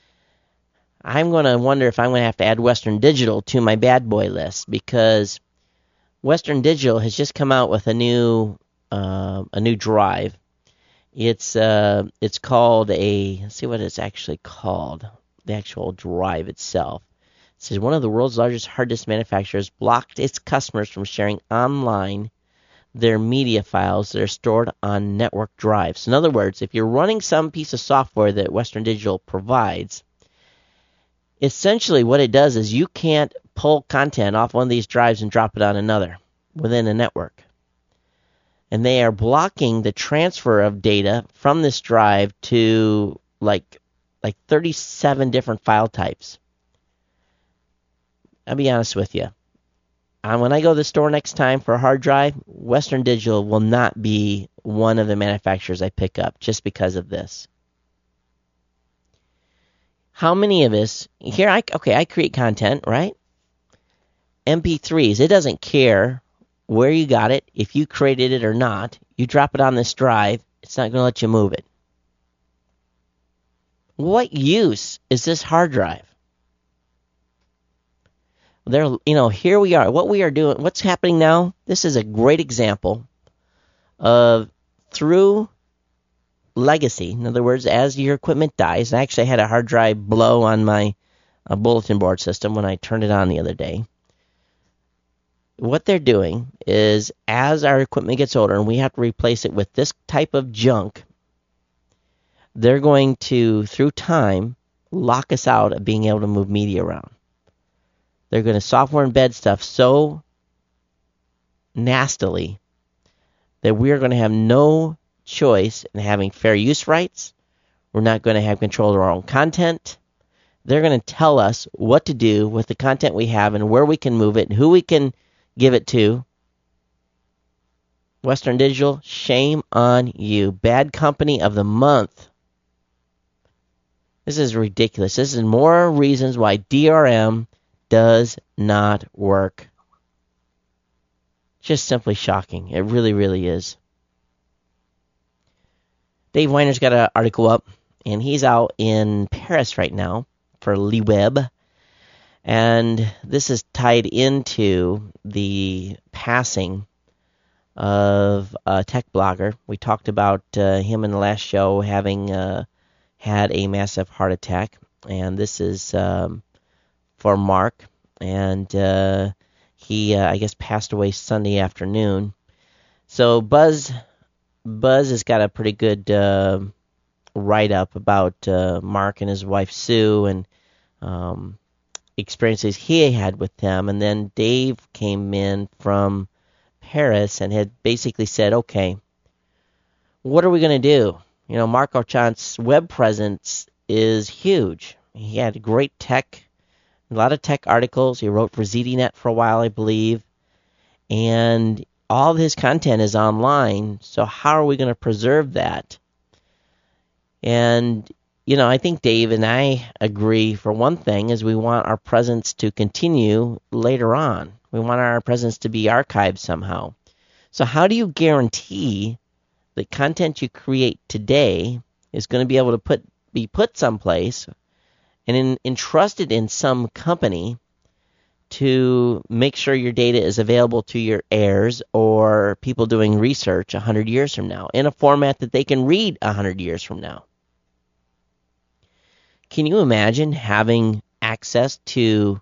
I'm going to wonder if I'm going to have to add Western Digital to my bad boy list, because Western Digital has just come out with a new, uh, a new drive. It's uh, it's called a, let's see what it's actually called, the actual drive itself. says one of the world's largest hard disk manufacturers blocked its customers from sharing online their media files that are stored on network drives. In other words, if you're running some piece of software that Western Digital provides, essentially what it does is you can't pull content off one of these drives and drop it on another within a network. And they are blocking the transfer of data from this drive to like like thirty-seven different file types. I'll be honest with you. Uh, when I go to the store next time for a hard drive, Western Digital will not be one of the manufacturers I pick up just because of this. How many of us, here, I okay, I create content, right? M P threes, it doesn't care where you got it, if you created it or not. You drop it on this drive, it's not going to let you move it. What use is this hard drive? There, you know, here we are. What we are doing, what's happening now, this is a great example of through legacy. In other words, as your equipment dies, and actually I had a hard drive blow on my uh, bulletin board system when I turned it on the other day. What they're doing is, as our equipment gets older and we have to replace it with this type of junk, they're going to, through time, lock us out of being able to move media around. They're going to software embed stuff so nastily that we're going to have no choice in having fair use rights. We're not going to have control of our own content. They're going to tell us what to do with the content we have and where we can move it and who we can give it to. Western Digital, shame on you. Bad company of the month. This is ridiculous. This is more reasons why D R M does not work. Just simply shocking. It really, really is. Dave Weiner's got an article up, and he's out in Paris right now for LeWeb. And this is tied into the passing of a tech blogger. We talked about uh, him in the last show having uh, had a massive heart attack. And this is um, for Mark. And uh, he, uh, I guess, passed away Sunday afternoon. So Buzz, Buzz has got a pretty good uh, write-up about uh, Mark and his wife Sue and um, experiences he had with them. And then Dave came in from Paris and had basically said, okay, what are we going to do? You know, Mark Orchant's web presence is huge. He had great tech, a lot of tech articles. He wrote for Z D Net for a while, I believe. And all of his content is online, so how are we going to preserve that? And, you know, I think Dave and I agree, for one thing, is we want our presence to continue later on. We want our presence to be archived somehow. So how do you guarantee that content you create today is going to be able to put be put someplace and in, entrusted in some company to make sure your data is available to your heirs or people doing research one hundred years from now in a format that they can read one hundred years from now? Can you imagine having access to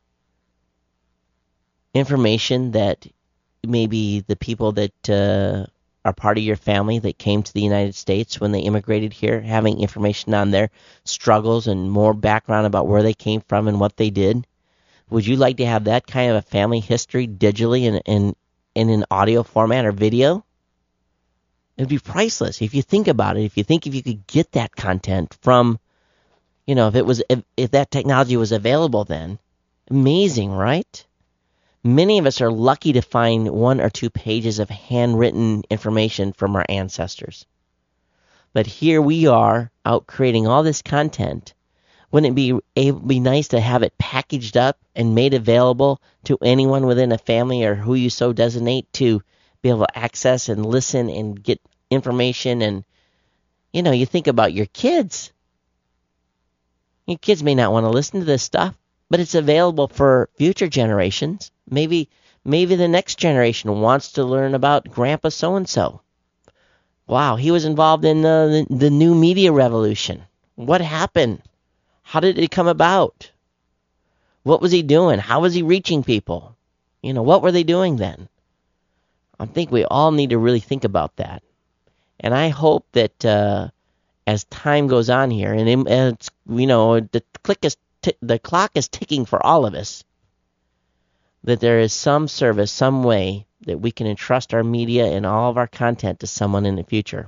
information that maybe the people that uh, are part of your family that came to the United States when they immigrated here, having information on their struggles and more background about where they came from and what they did? Would you like to have that kind of a family history digitally in, in, in an audio format or video? It would be priceless if you think about it. If you think if you could get that content from, you know, if it was if, if that technology was available then, amazing, right? Many of us are lucky to find one or two pages of handwritten information from our ancestors. But here we are out creating all this content. Wouldn't it be able, be nice to have it packaged up and made available to anyone within a family or who you so designate to be able to access and listen and get information? And, you know, you think about your kids. Your kids may not want to listen to this stuff, but it's available for future generations. Maybe maybe the next generation wants to learn about Grandpa so-and-so. Wow, he was involved in the, the, the new media revolution. What happened? How did it come about? What was he doing? How was he reaching people? You know, what were they doing then? I think we all need to really think about that. And I hope that uh, as time goes on here, and it, it's, you know, the click is t- the clock is ticking for all of us, that there is some service, some way that we can entrust our media and all of our content to someone in the future.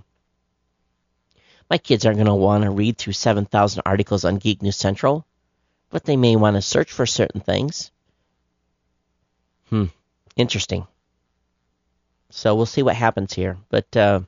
My kids aren't going to want to read through seven thousand articles on Geek News Central, but they may want to search for certain things. Hmm, interesting. So we'll see what happens here. But uh,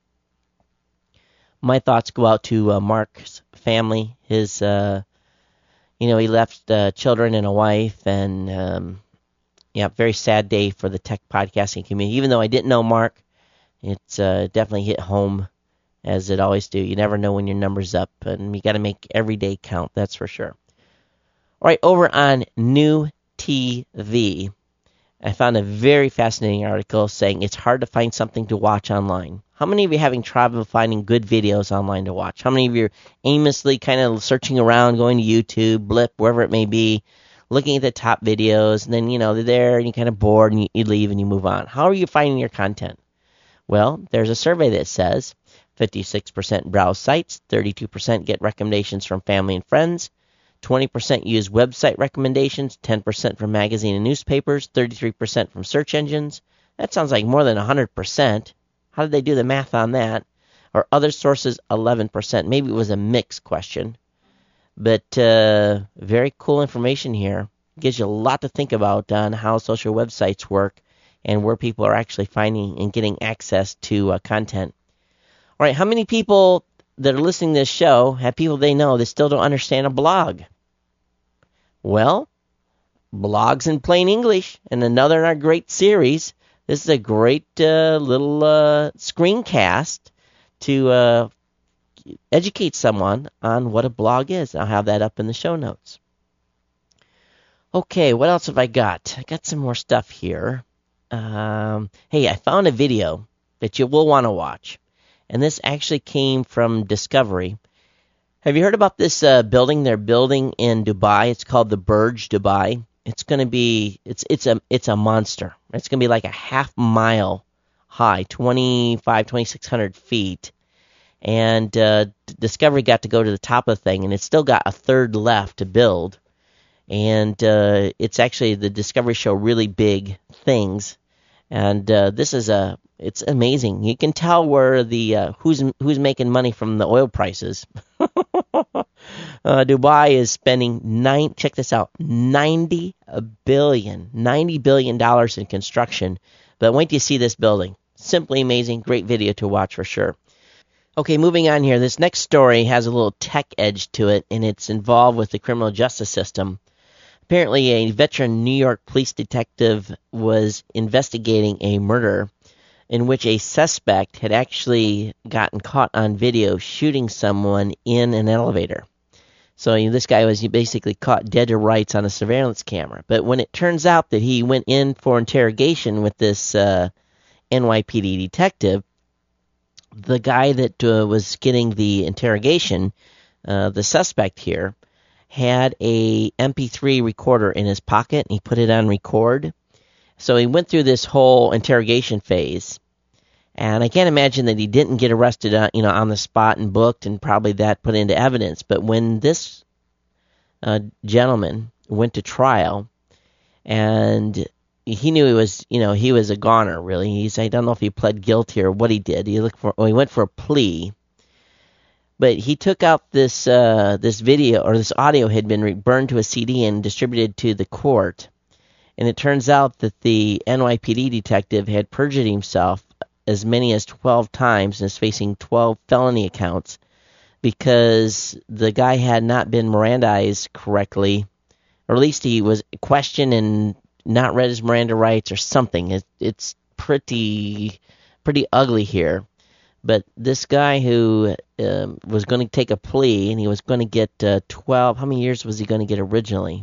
my thoughts go out to uh, Mark's family. His, uh, you know, he left uh, children and a wife, and um, yeah, very sad day for the tech podcasting community. Even though I didn't know Mark, it's uh, definitely hit home, as it always do. You never know when your number's up, and you got to make every day count. That's for sure. All right, over on New T V, I found a very fascinating article saying it's hard to find something to watch online. How many of you are having trouble finding good videos online to watch? How many of you are aimlessly kind of searching around, going to YouTube, Blip, wherever it may be, looking at the top videos, and then, you know, they're there, and you're kind of bored, and you, you leave, and you move on? How are you finding your content? Well, there's a survey that says fifty-six percent browse sites, thirty-two percent get recommendations from family and friends, twenty percent use website recommendations, ten percent from magazine and newspapers, thirty-three percent from search engines. That sounds like more than one hundred percent. How did they do the math on that? Or other sources, eleven percent. Maybe it was a mixed question. But uh, very cool information here. Gives you a lot to think about on how social websites work and where people are actually finding and getting access to uh, content. All right, how many people that are listening to this show have people they know that still don't understand a blog? Well, Blogs in Plain English, and another in our great series. This is a great uh, little uh, screencast to uh, educate someone on what a blog is. I'll have that up in the show notes. Okay, what else have I got? I got some more stuff here. Um, hey, I found a video that you will want to watch. And this actually came from Discovery. Have you heard about this uh, building they're building in Dubai? It's called the Burj Dubai. It's going to be it's it's a it's a monster. It's going to be like a half mile high, twenty-five, twenty-six hundred feet. And uh, Discovery got to go to the top of the thing, and it's still got a third left to build. And uh, it's actually the Discovery show really big things. And uh, this is a it's amazing. You can tell where the uh, who's who's making money from the oil prices. uh, Dubai is spending nine. Check this out, ninety billion, ninety billion dollars in construction. But wait till you see this building. Simply amazing. Great video to watch for sure. Okay, moving on here. This next story has a little tech edge to it, and it's involved with the criminal justice system. Apparently, a veteran New York police detective was investigating a murder in which a suspect had actually gotten caught on video shooting someone in an elevator. So you know, this guy was basically caught dead to rights on a surveillance camera. But when it turns out that he went in for interrogation with this uh, N Y P D detective, the guy that uh, was getting the interrogation, uh, the suspect here, had a M P three recorder in his pocket, and he put it on record. So he went through this whole interrogation phase, and I can't imagine that he didn't get arrested, on, you know, on the spot and booked, and probably that put into evidence. But when this uh, gentleman went to trial, and he knew he was, you know, he was a goner. Really, he's I don't know if he pled guilty or what he did. He looked for, well, he went for a plea. But he took out this uh, this video, or this audio had been re- burned to a C D and distributed to the court. And it turns out that the N Y P D detective had perjured himself as many as twelve times and is facing twelve felony accounts because the guy had not been Mirandized correctly, or at least he was questioned and not read his Miranda rights or something. It, it's pretty pretty ugly here. But this guy who um, was going to take a plea, and he was going to get uh, twelve. How many years was he going to get originally?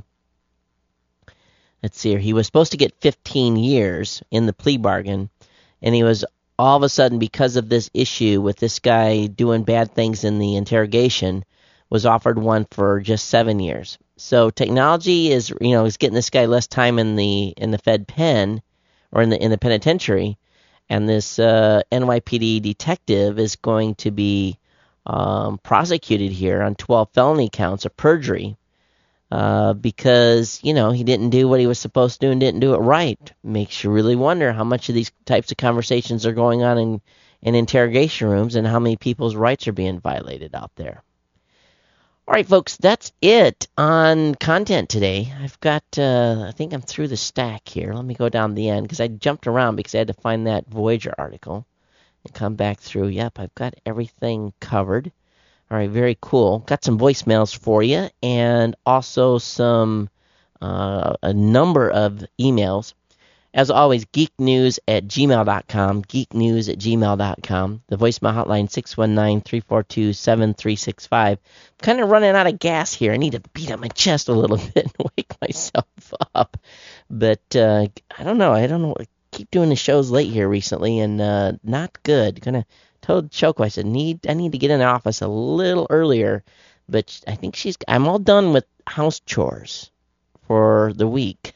Let's see here. He was supposed to get fifteen years in the plea bargain, and he was all of a sudden, because of this issue with this guy doing bad things in the interrogation, was offered one for just seven years. So technology is, you know, is getting this guy less time in the in the Fed pen or in the in the penitentiary, and this uh, N Y P D detective is going to be um, prosecuted here on twelve felony counts of perjury uh, because, you know, he didn't do what he was supposed to do and didn't do it right. Makes you really wonder how much of these types of conversations are going on in, in interrogation rooms and how many people's rights are being violated out there. All right, folks, that's it on content today. I've got, uh, I think I'm through the stack here. Let me go down the end because I jumped around because I had to find that Voyager article and come back through. Yep, I've got everything covered. All right, very cool. Got some voicemails for you and also some, uh, a number of emails. As always, geeknews at gmail dot com, geeknews at gmail dot com. The voicemail hotline, six one nine, three four two, seven three six five. I'm kind of running out of gas here. I need to beat up my chest a little bit and wake myself up. But uh, I don't know. I don't know. I keep doing the shows late here recently, and uh, not good. Gonna told Choco, I said, need I need to get in the office a little earlier. But I think she's. I'm all done with house chores for the week.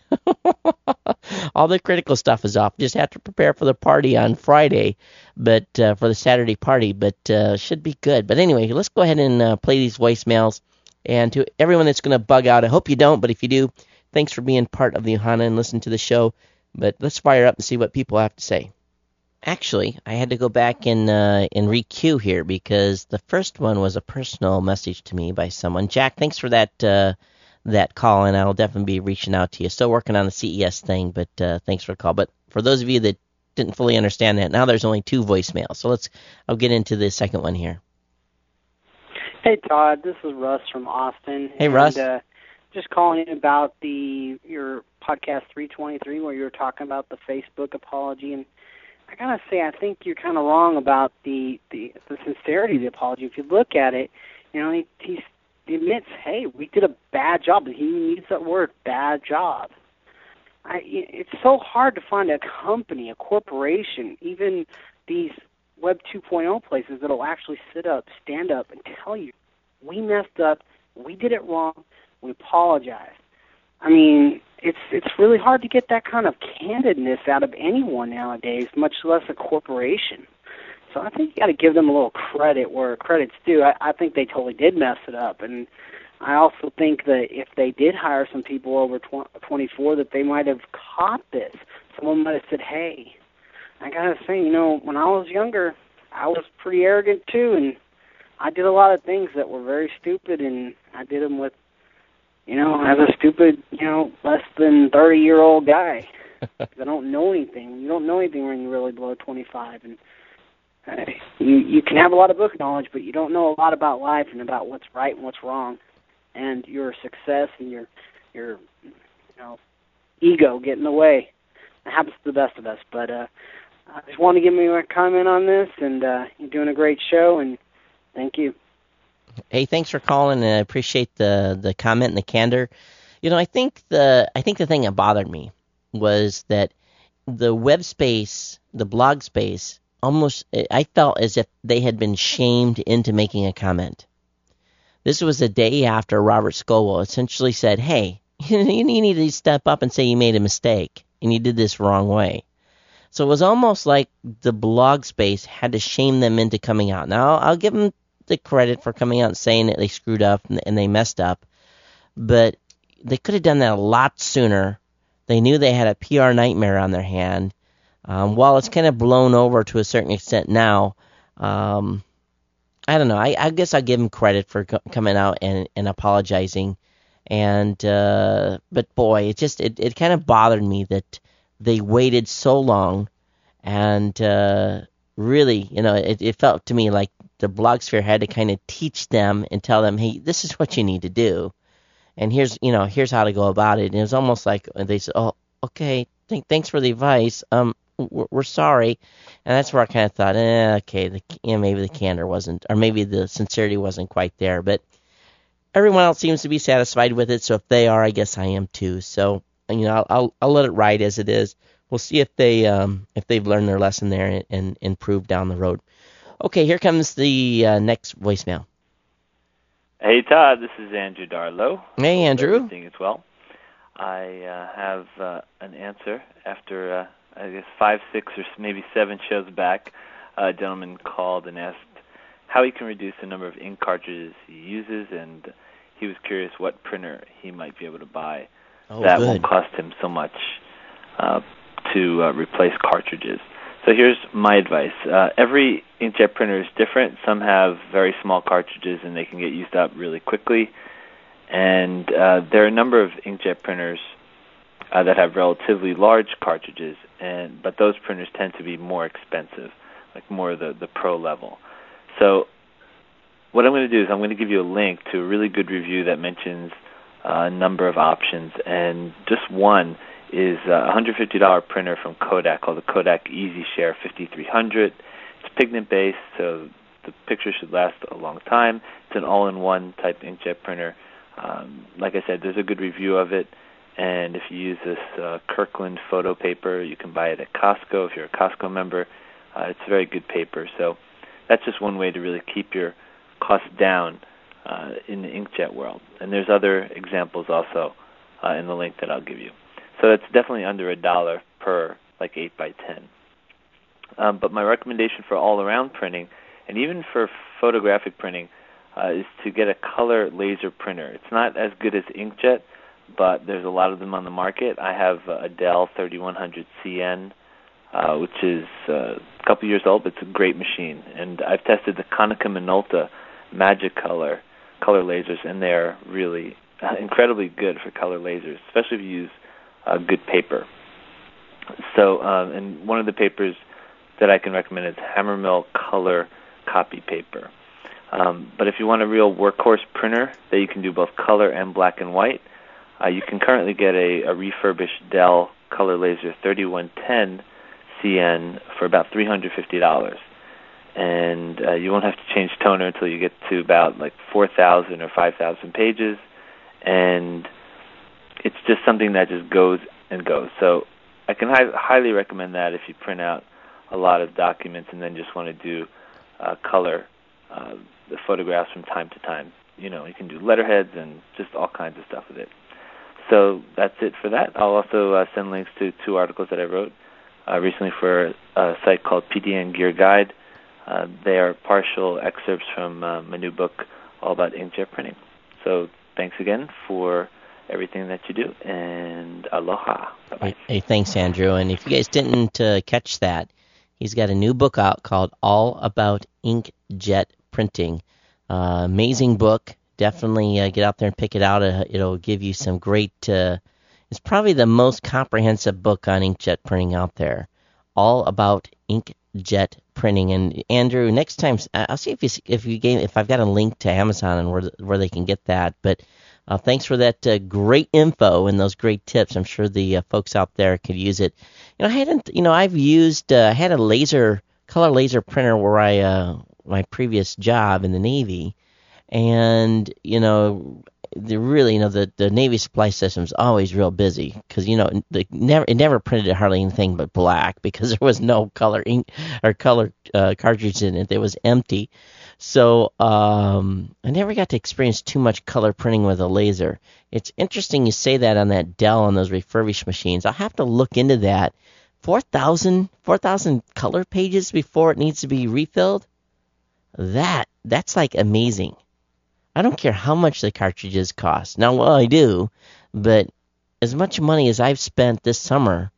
All the critical stuff is off. Just have to prepare for the party on Friday, but uh, for the Saturday party, but uh, should be good. But anyway, let's go ahead and uh, play these voicemails. And to everyone that's going to bug out, I hope you don't, but if you do, thanks for being part of the Ohana and listen to the show. But let's fire up and see what people have to say. Actually, I had to go back and uh, and re-queue here because the first one was a personal message to me by someone. Jack, thanks for that uh, that call, and I'll definitely be reaching out to you. Still working on the C E S thing, but uh, thanks for the call. But for those of you that didn't fully understand that, now there's only two voicemails. So let's I'll get into the second one here. Hey, Todd. This is Russ from Austin. Hey, and, Russ. Uh, just calling in about the your podcast three twenty-three where you were talking about the Facebook apology. And I got to say, I think you're kind of wrong about the, the, the sincerity of the apology. If you look at it, you know, he, he's He admits, hey, we did a bad job. He used that word, bad job. I, it's so hard to find a company, a corporation, even these Web two point oh places that will actually sit up, stand up, and tell you, we messed up, we did it wrong, we apologize. I mean, it's it's really hard to get that kind of candidness out of anyone nowadays, much less a corporation. So I think you got to give them a little credit where credit's due. I, I think they totally did mess it up, and I also think that if they did hire some people over twenty-four, that they might have caught this. Someone might have said, "Hey, I gotta say, you know, when I was younger, I was pretty arrogant too, and I did a lot of things that were very stupid, and I did them with, you know, as a stupid, you know, less than thirty-year-old guy. I don't know anything. You don't know anything when you're really below twenty-five, and Uh, you you can have a lot of book knowledge, but you don't know a lot about life and about what's right and what's wrong, and your success and your your you know ego get in the way. It happens to the best of us. But uh, I just want to give me a comment on this, and uh, you're doing a great show, and thank you. Hey, thanks for calling, and I appreciate the the comment and the candor. You know, I think the I think the thing that bothered me was that the web space, the blog space, almost, I felt as if they had been shamed into making a comment. This was a day after Robert Scoville essentially said, hey, you need to step up and say you made a mistake and you did this wrong way. So it was almost like the blog space had to shame them into coming out. Now, I'll give them the credit for coming out and saying that they screwed up and they messed up, but they could have done that a lot sooner. They knew they had a P R nightmare on their hand. Um, while it's kind of blown over to a certain extent now, um, I don't know. I, I guess I'll give him credit for co- coming out and, and apologizing. And uh, but boy, it just it, it kind of bothered me that they waited so long, and uh, really, you know, it, it felt to me like the blogosphere had to kind of teach them and tell them, hey, this is what you need to do, and here's you know here's how to go about it. And it was almost like they said, oh, okay, th- thanks for the advice. Um. We're sorry, and that's where I kind of thought, eh, okay, the, you know, maybe the candor wasn't, or maybe the sincerity wasn't quite there, but everyone else seems to be satisfied with it, so if they are, I guess I am too, so, you know, I'll I'll, I'll let it ride as it is. We'll see if they, um, if they've learned their lesson there and, and improved down the road. Okay, here comes the uh, next voicemail. Hey, Todd. This is Andrew Darlow. Hey, Andrew. Hope everything is well. I uh, have uh, an answer after, uh, I guess, five, six, or maybe seven shows back. A gentleman called and asked how he can reduce the number of ink cartridges he uses, and he was curious what printer he might be able to buy oh, that good. won't cost him so much uh, to uh, replace cartridges. So here's my advice. Uh, every inkjet printer is different. Some have very small cartridges and they can get used up really quickly. And uh, there are a number of inkjet printers uh, that have relatively large cartridges, and but those printers tend to be more expensive, like more the, the pro level. So what I'm going to do is I'm going to give you a link to a really good review that mentions uh, a number of options, and just one is a one hundred fifty dollars printer from Kodak called the Kodak EasyShare fifty-three hundred. It's pigment-based, so the picture should last a long time. It's an all-in-one type inkjet printer. Um, like I said, there's a good review of it, and if you use this uh, Kirkland photo paper, you can buy it at Costco if you're a Costco member. Uh, it's a very good paper, so that's just one way to really keep your costs down uh, in the inkjet world. And there's other examples also uh, in the link that I'll give you. So that's definitely under a dollar per, like eight by ten. Um, but my recommendation for all-around printing, and even for photographic printing, uh, is to get a color laser printer. It's not as good as inkjet, but there's a lot of them on the market. I have a Dell thirty-one hundred C N, uh, which is uh, a couple years old, but it's a great machine. And I've tested the Konica Minolta Magicolor color lasers, and they're really uh, incredibly good for color lasers, especially if you use uh, good paper. So, um, and one of the papers that I can recommend is Hammermill Color Copy Paper. Um, but if you want a real workhorse printer that you can do both color and black and white, uh, you can currently get a, a refurbished Dell Color Laser thirty-one ten C N for about three hundred fifty dollars. And uh, you won't have to change toner until you get to about like four thousand or five thousand pages. And it's just something that just goes and goes. So I can hi- highly recommend that if you print out a lot of documents and then just want to do uh, color uh, the photographs from time to time. You know, you can do letterheads and just all kinds of stuff with it. So that's it for that. I'll also uh, send links to two articles that I wrote uh, recently for a site called P D N Gear Guide. Uh, they are partial excerpts from uh, my new book all about inkjet printing. So thanks again for everything that you do, and aloha. Bye-bye. Hey, hey, thanks, Andrew. And if you guys didn't uh, catch that, he's got a new book out called All About Inkjet Printing. Uh, amazing book. Definitely uh, get out there and pick it out. Uh, it'll give you some great, uh, it's probably the most comprehensive book on inkjet printing out there. All About Inkjet Printing. And Andrew, next time, I'll see if you, if you gave, if I've got a link to Amazon and where where they can get that. But uh, thanks for that uh, great info and those great tips. I'm sure the uh, folks out there could use it. You know, I hadn't, you know, I've used, uh, I had a laser, color laser printer where I, uh, my previous job in the Navy, and, you know, the really, you know, the, the Navy supply system's always real busy because, you know, the, never it never printed hardly anything but black because there was no color ink or color uh, cartridge in it. It was empty. So um, I never got to experience too much color printing with a laser. It's interesting you say that on that Dell on those refurbished machines. I'll have to look into that. four thousand color pages before it needs to be refilled? That That's like amazing. I don't care how much the cartridges cost. Now, well, I do, but as much money as I've spent this summer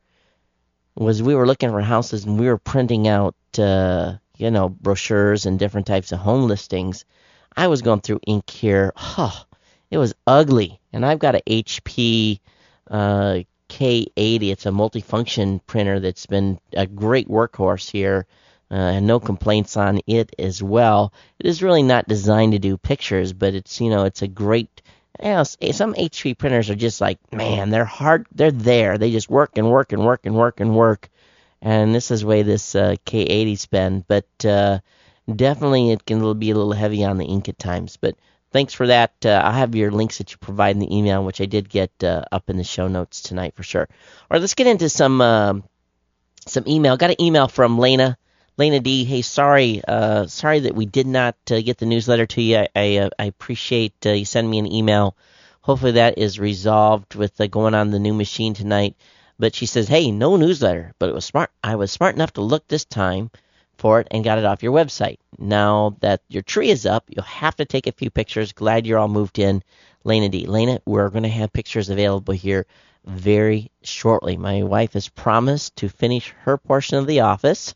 was we were looking for houses and we were printing out, uh, you know, brochures and different types of home listings. I was going through ink here. Oh, it was ugly. And I've got a H P uh, K eighty. It's a multifunction printer that's been a great workhorse here. Uh, and no complaints on it as well. It is really not designed to do pictures, but it's, you know, it's a great, you know, some H P printers are just like, man, they're hard, they're there. They just work and work and work and work and work. And this is the way this uh, K eighty's been. But uh, definitely it can be a little heavy on the ink at times. But thanks for that. Uh, I'll have your links that you provide in the email, which I did get uh, up in the show notes tonight for sure. All right, let's get into some, uh, some email. Got an email from Lena. Lena D, hey, sorry, uh, sorry that we did not uh, get the newsletter to you. I, I, uh, I appreciate uh, you sending me an email. Hopefully that is resolved with uh, going on the new machine tonight. But she says, hey, no newsletter, but it was smart. I was smart enough to look this time for it and got it off your website. Now that your tree is up, you'll have to take a few pictures. Glad you're all moved in. Lena D. Lena, we're going to have pictures available here very shortly. My wife has promised to finish her portion of the office.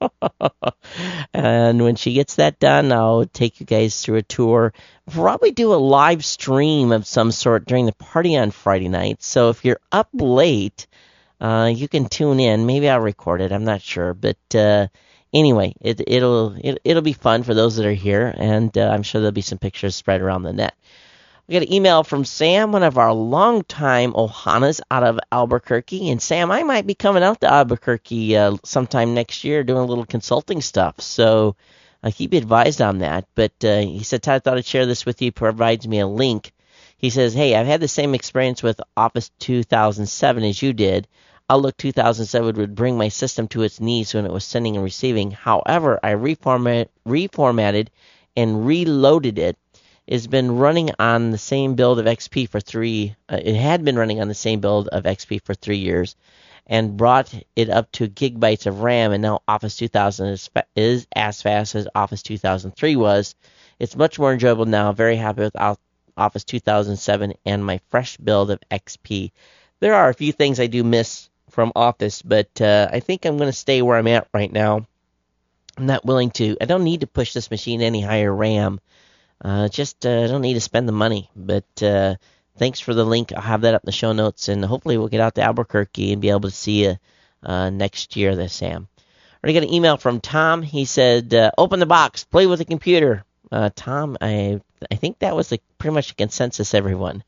And when she gets that done, I'll take you guys through a tour. Probably do a live stream of some sort during the party on Friday night. So if you're up late, uh, you can tune in. Maybe I'll record it. I'm not sure. But uh, anyway, it, it'll it, it'll be fun for those that are here. And uh, I'm sure there'll be some pictures spread around the net. We got an email from Sam, one of our longtime Ohanas out of Albuquerque. And Sam, I might be coming out to Albuquerque uh, sometime next year doing a little consulting stuff. So uh, keep you advised on that. But uh, he said, Todd, I thought I'd share this with you. He provides me a link. He says, hey, I've had the same experience with Office two thousand seven as you did. Outlook two thousand seven would bring my system to its knees when it was sending and receiving. However, I reformat, reformatted and reloaded it. It's been running on the same build of X P for three. Uh, it had been running on the same build of X P for three years, and brought it up to gigabytes of RAM. And now Office two thousand is, fa- is as fast as Office two thousand three was. It's much more enjoyable now. Very happy with Office two thousand seven and my fresh build of X P. There are a few things I do miss from Office, but uh, I think I'm going to stay where I'm at right now. I'm not willing to. I don't need to push this machine any higher RAM. Uh, just uh, don't need to spend the money. But uh, thanks for the link. I'll have that up in the show notes, and hopefully we'll get out to Albuquerque and be able to see you uh, next year there, Sam. Already got an email from Tom. He said, uh, open the box, play with the computer. Uh, Tom, I I think that was the, pretty much a consensus, everyone.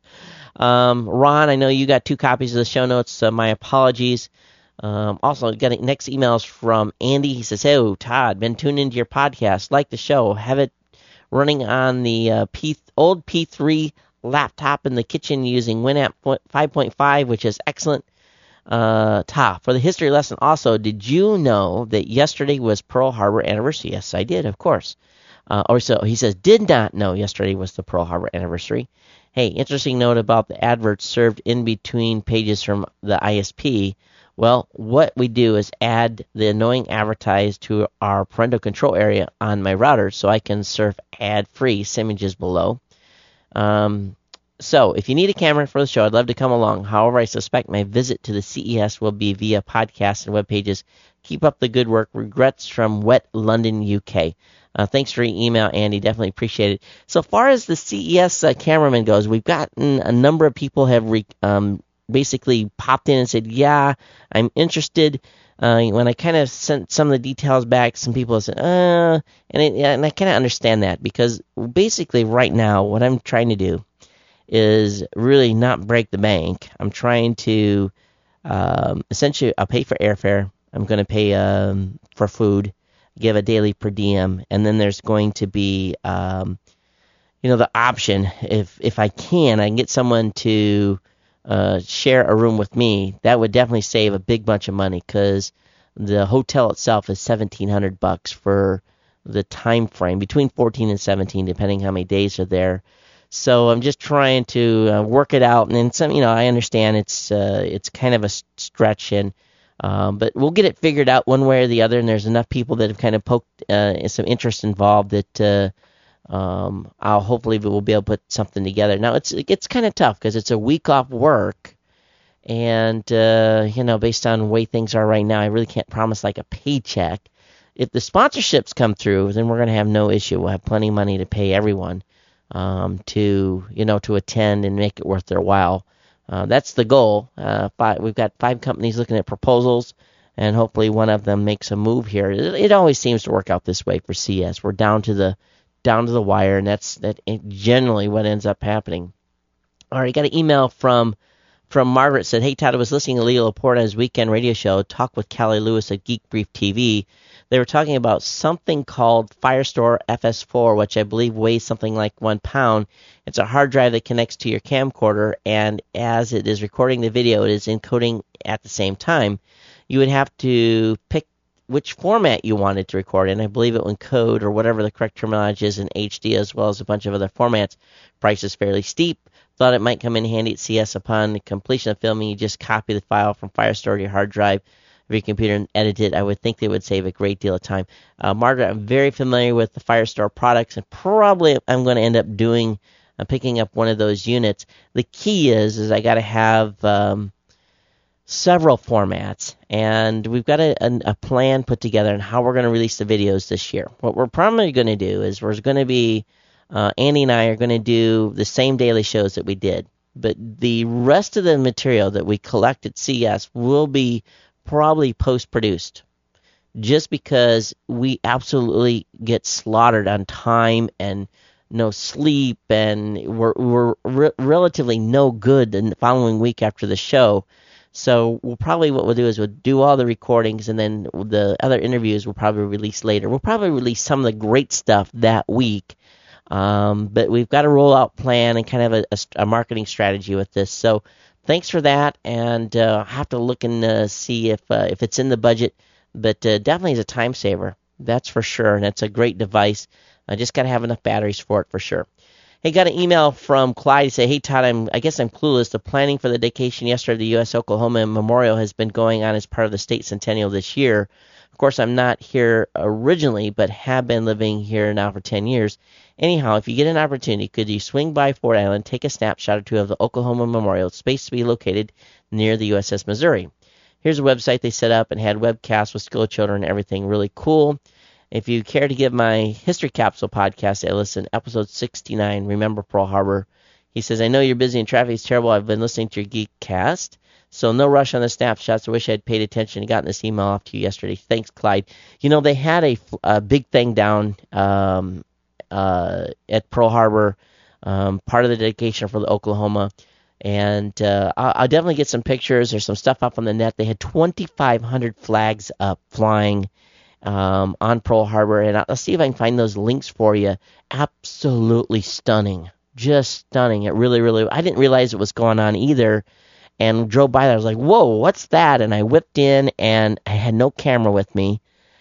um, Ron, I know you got two copies of the show notes, so my apologies. Um, also, got a, next emails from Andy. He says, hey, Todd, been tuned into your podcast. Like the show. Have it running on the uh, P, old P three laptop in the kitchen using Winamp five point five, which is excellent. Uh, Ta, for the history lesson also, did you know that yesterday was Pearl Harbor anniversary? Yes, I did, of course. Uh, or so he says, did not know yesterday was the Pearl Harbor anniversary. Hey, interesting note about the adverts served in between pages from the I S P. Well, what we do is add the annoying advertise to our parental control area on my router so I can surf ad-free images below. Um, so, if you need a camera for the show, I'd love to come along. However, I suspect my visit to the C E S will be via podcasts and web pages. Keep up the good work. Regrets from Wet London, U K. Uh, thanks for your email, Andy. Definitely appreciate it. So far as the C E S uh, cameraman goes, we've gotten a number of people have re- um, basically popped in and said, yeah, I'm interested. Uh, when I kind of sent some of the details back, some people said, uh, and, it, and I kind of understand that, because basically right now what I'm trying to do is really not break the bank. I'm trying to, um, essentially, I'll pay for airfare. I'm going to pay um, for food, give a daily per diem, and then there's going to be, um, you know, the option, if if I can, I can get someone to Uh, share a room with me. That would definitely save a big bunch of money, because the hotel itself is seventeen hundred bucks for the time frame, between fourteen and seventeen, depending how many days are there. So I'm just trying to uh, work it out, and then some, you know, I understand it's uh, it's kind of a stretch, and um, but we'll get it figured out one way or the other. And there's enough people that have kind of poked uh, some interest involved that. Uh, Um, I'll hopefully we'll be able to put something together. Now it's it's kind of tough because it's a week off work, and uh, you know, based on the way things are right now, I really can't promise like a paycheck. If the sponsorships come through, then we're gonna have no issue. We'll have plenty of money to pay everyone um, to you know to attend and make it worth their while. Uh, that's the goal. Uh, five, we've got five companies looking at proposals, and hopefully one of them makes a move here. It, it always seems to work out this way for C S. We're down to the down to the wire, and that's that generally what ends up happening. All right, got an email from from Margaret. Said, hey, Todd, I was listening to Leo Laporte on his weekend radio show, Talk with Callie Lewis at Geek Brief T V. They were talking about something called Firestore F S four, which I believe weighs something like one pound. It's a hard drive that connects to your camcorder, and as it is recording the video, it is encoding at the same time. You would have to pick which format you wanted to record in. I believe it in code or whatever the correct terminology is in H D, as well as a bunch of other formats. Price is fairly steep. Thought it might come in handy at C S. Upon the completion of filming, you just copy the file from Firestore to your hard drive of your computer and edit it. I would think they would save a great deal of time. Uh, Margaret, I'm very familiar with the Firestore products, and probably I'm going to end up doing, uh, picking up one of those units. The key is, is I got to have um, several formats, and we've got a, a, a plan put together on how we're going to release the videos this year. What we're probably going to do is we're going to be, uh, Andy and I are going to do the same daily shows that we did, but the rest of the material that we collect at C S will be probably post-produced, just because we absolutely get slaughtered on time and no sleep, and we're, we're re- relatively no good the following week after the show. So we'll probably, what we'll do is we'll do all the recordings, and then the other interviews we'll probably release later. We'll probably release some of the great stuff that week, um, but we've got a rollout plan and kind of a, a, a marketing strategy with this. So thanks for that, and uh, I have to look and uh, see if uh, if it's in the budget, but uh, definitely is a time saver, that's for sure, and it's a great device. I just got to have enough batteries for it for sure. Hey, got an email from Clyde. He said, hey, Todd, I'm, I guess I'm clueless. The planning for the dedication yesterday of the U S Oklahoma Memorial has been going on as part of the state centennial this year. Of course, I'm not here originally, but have been living here now for ten years. Anyhow, if you get an opportunity, could you swing by Ford Island, take a snapshot or two of the Oklahoma Memorial? It's supposed to be located near the U S S Missouri. Here's a website they set up and had webcasts with school children and everything. Really cool. If you care to give my History Capsule podcast a listen, episode sixty-nine, Remember Pearl Harbor. He says, I know you're busy and traffic is terrible. I've been listening to your Geekcast, so no rush on the snapshots. I wish I had paid attention and gotten this email off to you yesterday. Thanks, Clyde. You know, they had a, a big thing down um, uh, at Pearl Harbor, um, part of the dedication for the Oklahoma, and uh, I'll, I'll definitely get some pictures. There's some stuff up on the net. They had twenty-five hundred flags up flying Um, on Pearl Harbor, and I'll see if I can find those links for you. Absolutely stunning. Just stunning. It really, really, I didn't realize it was going on either, and drove by there. I was like, whoa, what's that? And I whipped in, and I had no camera with me,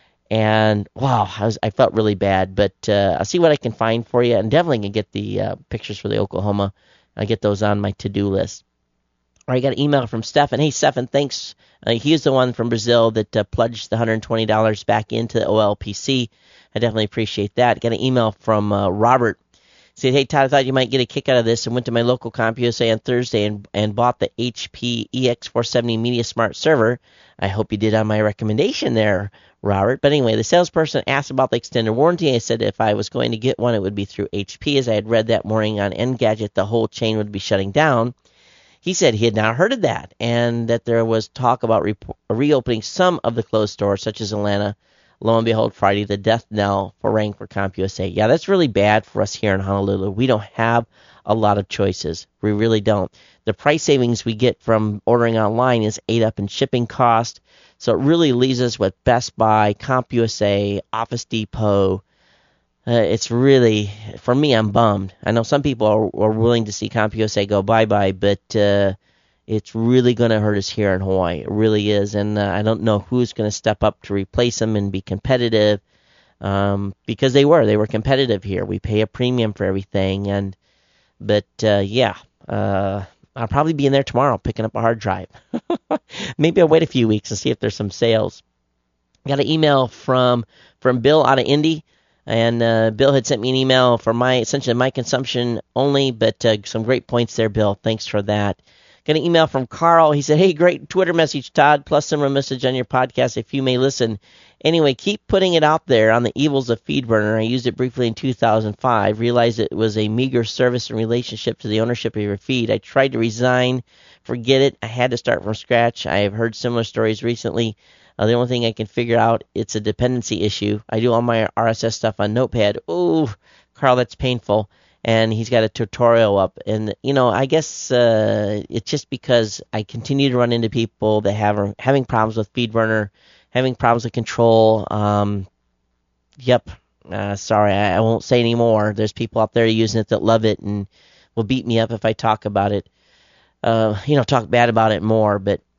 and wow, I, was, I felt really bad, but uh, I'll see what I can find for you, and definitely can get the uh, pictures for the Oklahoma. I'll get those on my to-do list. All right, I got an email from Stefan. Hey, Stefan, thanks. Uh, he's the one from Brazil that uh, pledged the one hundred twenty dollars back into the O L P C. I definitely appreciate that. Got an email from uh, Robert. He said, hey, Todd, I thought you might get a kick out of this, and went to my local CompUSA on Thursday and, and bought the H P E X four seventy Media Smart Server. I hope you did on my recommendation there, Robert. But anyway, the salesperson asked about the extended warranty. I said if I was going to get one, it would be through H P. As I had read that morning on Engadget, the whole chain would be shutting down. He said he had not heard of that, and that there was talk about re- reopening some of the closed stores, such as Atlanta. Lo and behold, Friday, the death knell for rang for CompUSA. Yeah, that's really bad for us here in Honolulu. We don't have a lot of choices. We really don't. The price savings we get from ordering online is ate up in shipping cost, so it really leaves us with Best Buy, CompUSA, Office Depot. Uh, it's really, for me, I'm bummed. I know some people are, are willing to see CompUSA go bye-bye, but uh, it's really going to hurt us here in Hawaii. It really is, and uh, I don't know who's going to step up to replace them and be competitive, um, because they were. They were competitive here. We pay a premium for everything, and but, uh, yeah, uh, I'll probably be in there tomorrow picking up a hard drive. Maybe I'll wait a few weeks and see if there's some sales. I got an email from, from Bill out of Indy. And uh, Bill had sent me an email for my, essentially my consumption only, but uh, some great points there, Bill. Thanks for that. Got an email from Carl. He said, hey, great Twitter message, Todd, plus similar message on your podcast if you may listen. Anyway, keep putting it out there on the evils of FeedBurner. I used it briefly in two thousand five, realized it was a meager service in relationship to the ownership of your feed. I tried to resign, forget it. I had to start from scratch. I have heard similar stories recently. Uh, the only thing I can figure out, it's a dependency issue. I do all my R S S stuff on Notepad. Ooh, Carl, that's painful. And he's got a tutorial up. And, you know, I guess uh, it's just because I continue to run into people that have having problems with FeedBurner, having problems with control. Um, yep, uh, sorry, I, I won't say any more. There's people out there using it that love it and will beat me up if I talk about it. Uh, you know, talk bad about it more, but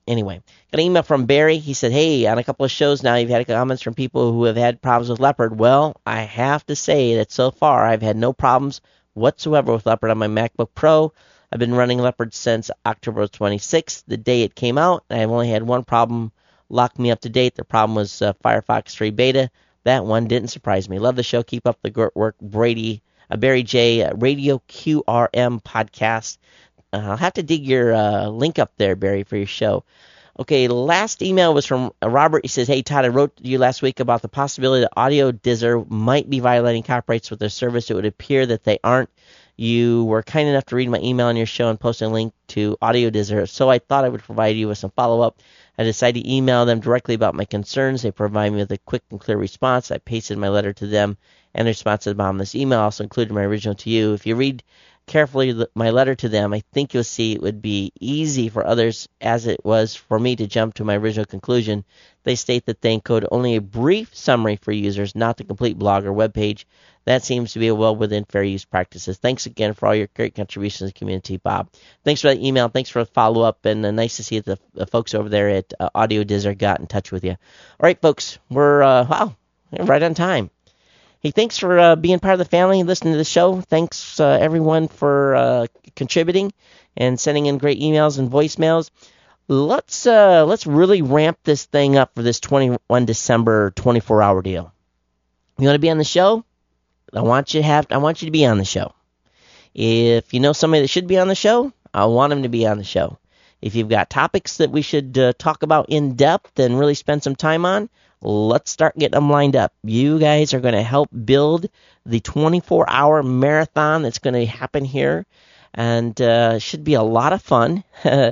anyway, got an email from Barry. He said, hey, on a couple of shows now, you've had comments from people who have had problems with Leopard. Well, I have to say that so far I've had no problems whatsoever with Leopard on my MacBook Pro. I've been running Leopard since October twenty-sixth, the day it came out, and I've only had one problem lock me up to date. The problem was uh, Firefox three Beta. That one didn't surprise me. Love the show. Keep up the good work. Brady, uh, Barry J, uh, Radio Q R M podcast. Uh, I'll have to dig your uh, link up there, Barry, for your show. Okay, last email was from uh, Robert. He says, hey, Todd, I wrote to you last week about the possibility that Audio Dizzer might be violating copyrights with their service. It would appear that they aren't. You were kind enough to read my email on your show and post a link to Audio Dizzer, so I thought I would provide you with some follow-up. I decided to email them directly about my concerns. They provide me with a quick and clear response. I pasted my letter to them, and the response to the bottom of this email. I also included my original to you. If you read carefully my letter to them, I think you'll see it would be easy for others as it was for me to jump to my original conclusion. They state that they encode only a brief summary for users, not the complete blog or web page. That seems to be well within fair use practices. Thanks again for all your great contributions to the community, Bob. Thanks for that email. Thanks for the follow-up, and uh, nice to see that the, the folks over there at uh, Audio Dizzer got in touch with you. All right, folks, we're, uh, wow, right on time. Hey, thanks for uh, being part of the family and listening to the show. Thanks, uh, everyone, for uh, contributing and sending in great emails and voicemails. Let's uh, let's really ramp this thing up for this twenty-first December twenty-four hour deal. You want to be on the show? I want you to have. I want you to be on the show. If you know somebody that should be on the show, I want them to be on the show. If you've got topics that we should uh, talk about in depth and really spend some time on, let's start getting them lined up. You guys are going to help build the twenty-four hour marathon that's going to happen here, and uh, should be a lot of fun.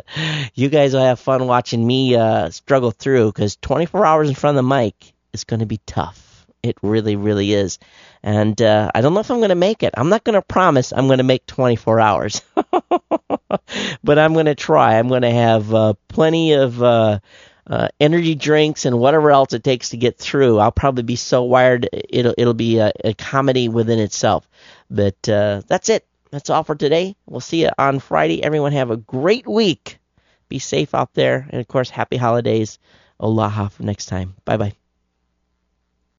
You guys will have fun watching me uh, struggle through, because twenty-four hours in front of the mic is going to be tough. It really, really is. And uh, I don't know if I'm going to make it. I'm not going to promise I'm going to make twenty-four hours. But I'm going to try. I'm going to have uh, plenty of uh, uh, energy drinks and whatever else it takes to get through. I'll probably be so wired it'll it'll be a, a comedy within itself. But uh, that's it. That's all for today. We'll see you on Friday. Everyone have a great week. Be safe out there. And, of course, happy holidays. Aloha for next time. Bye-bye.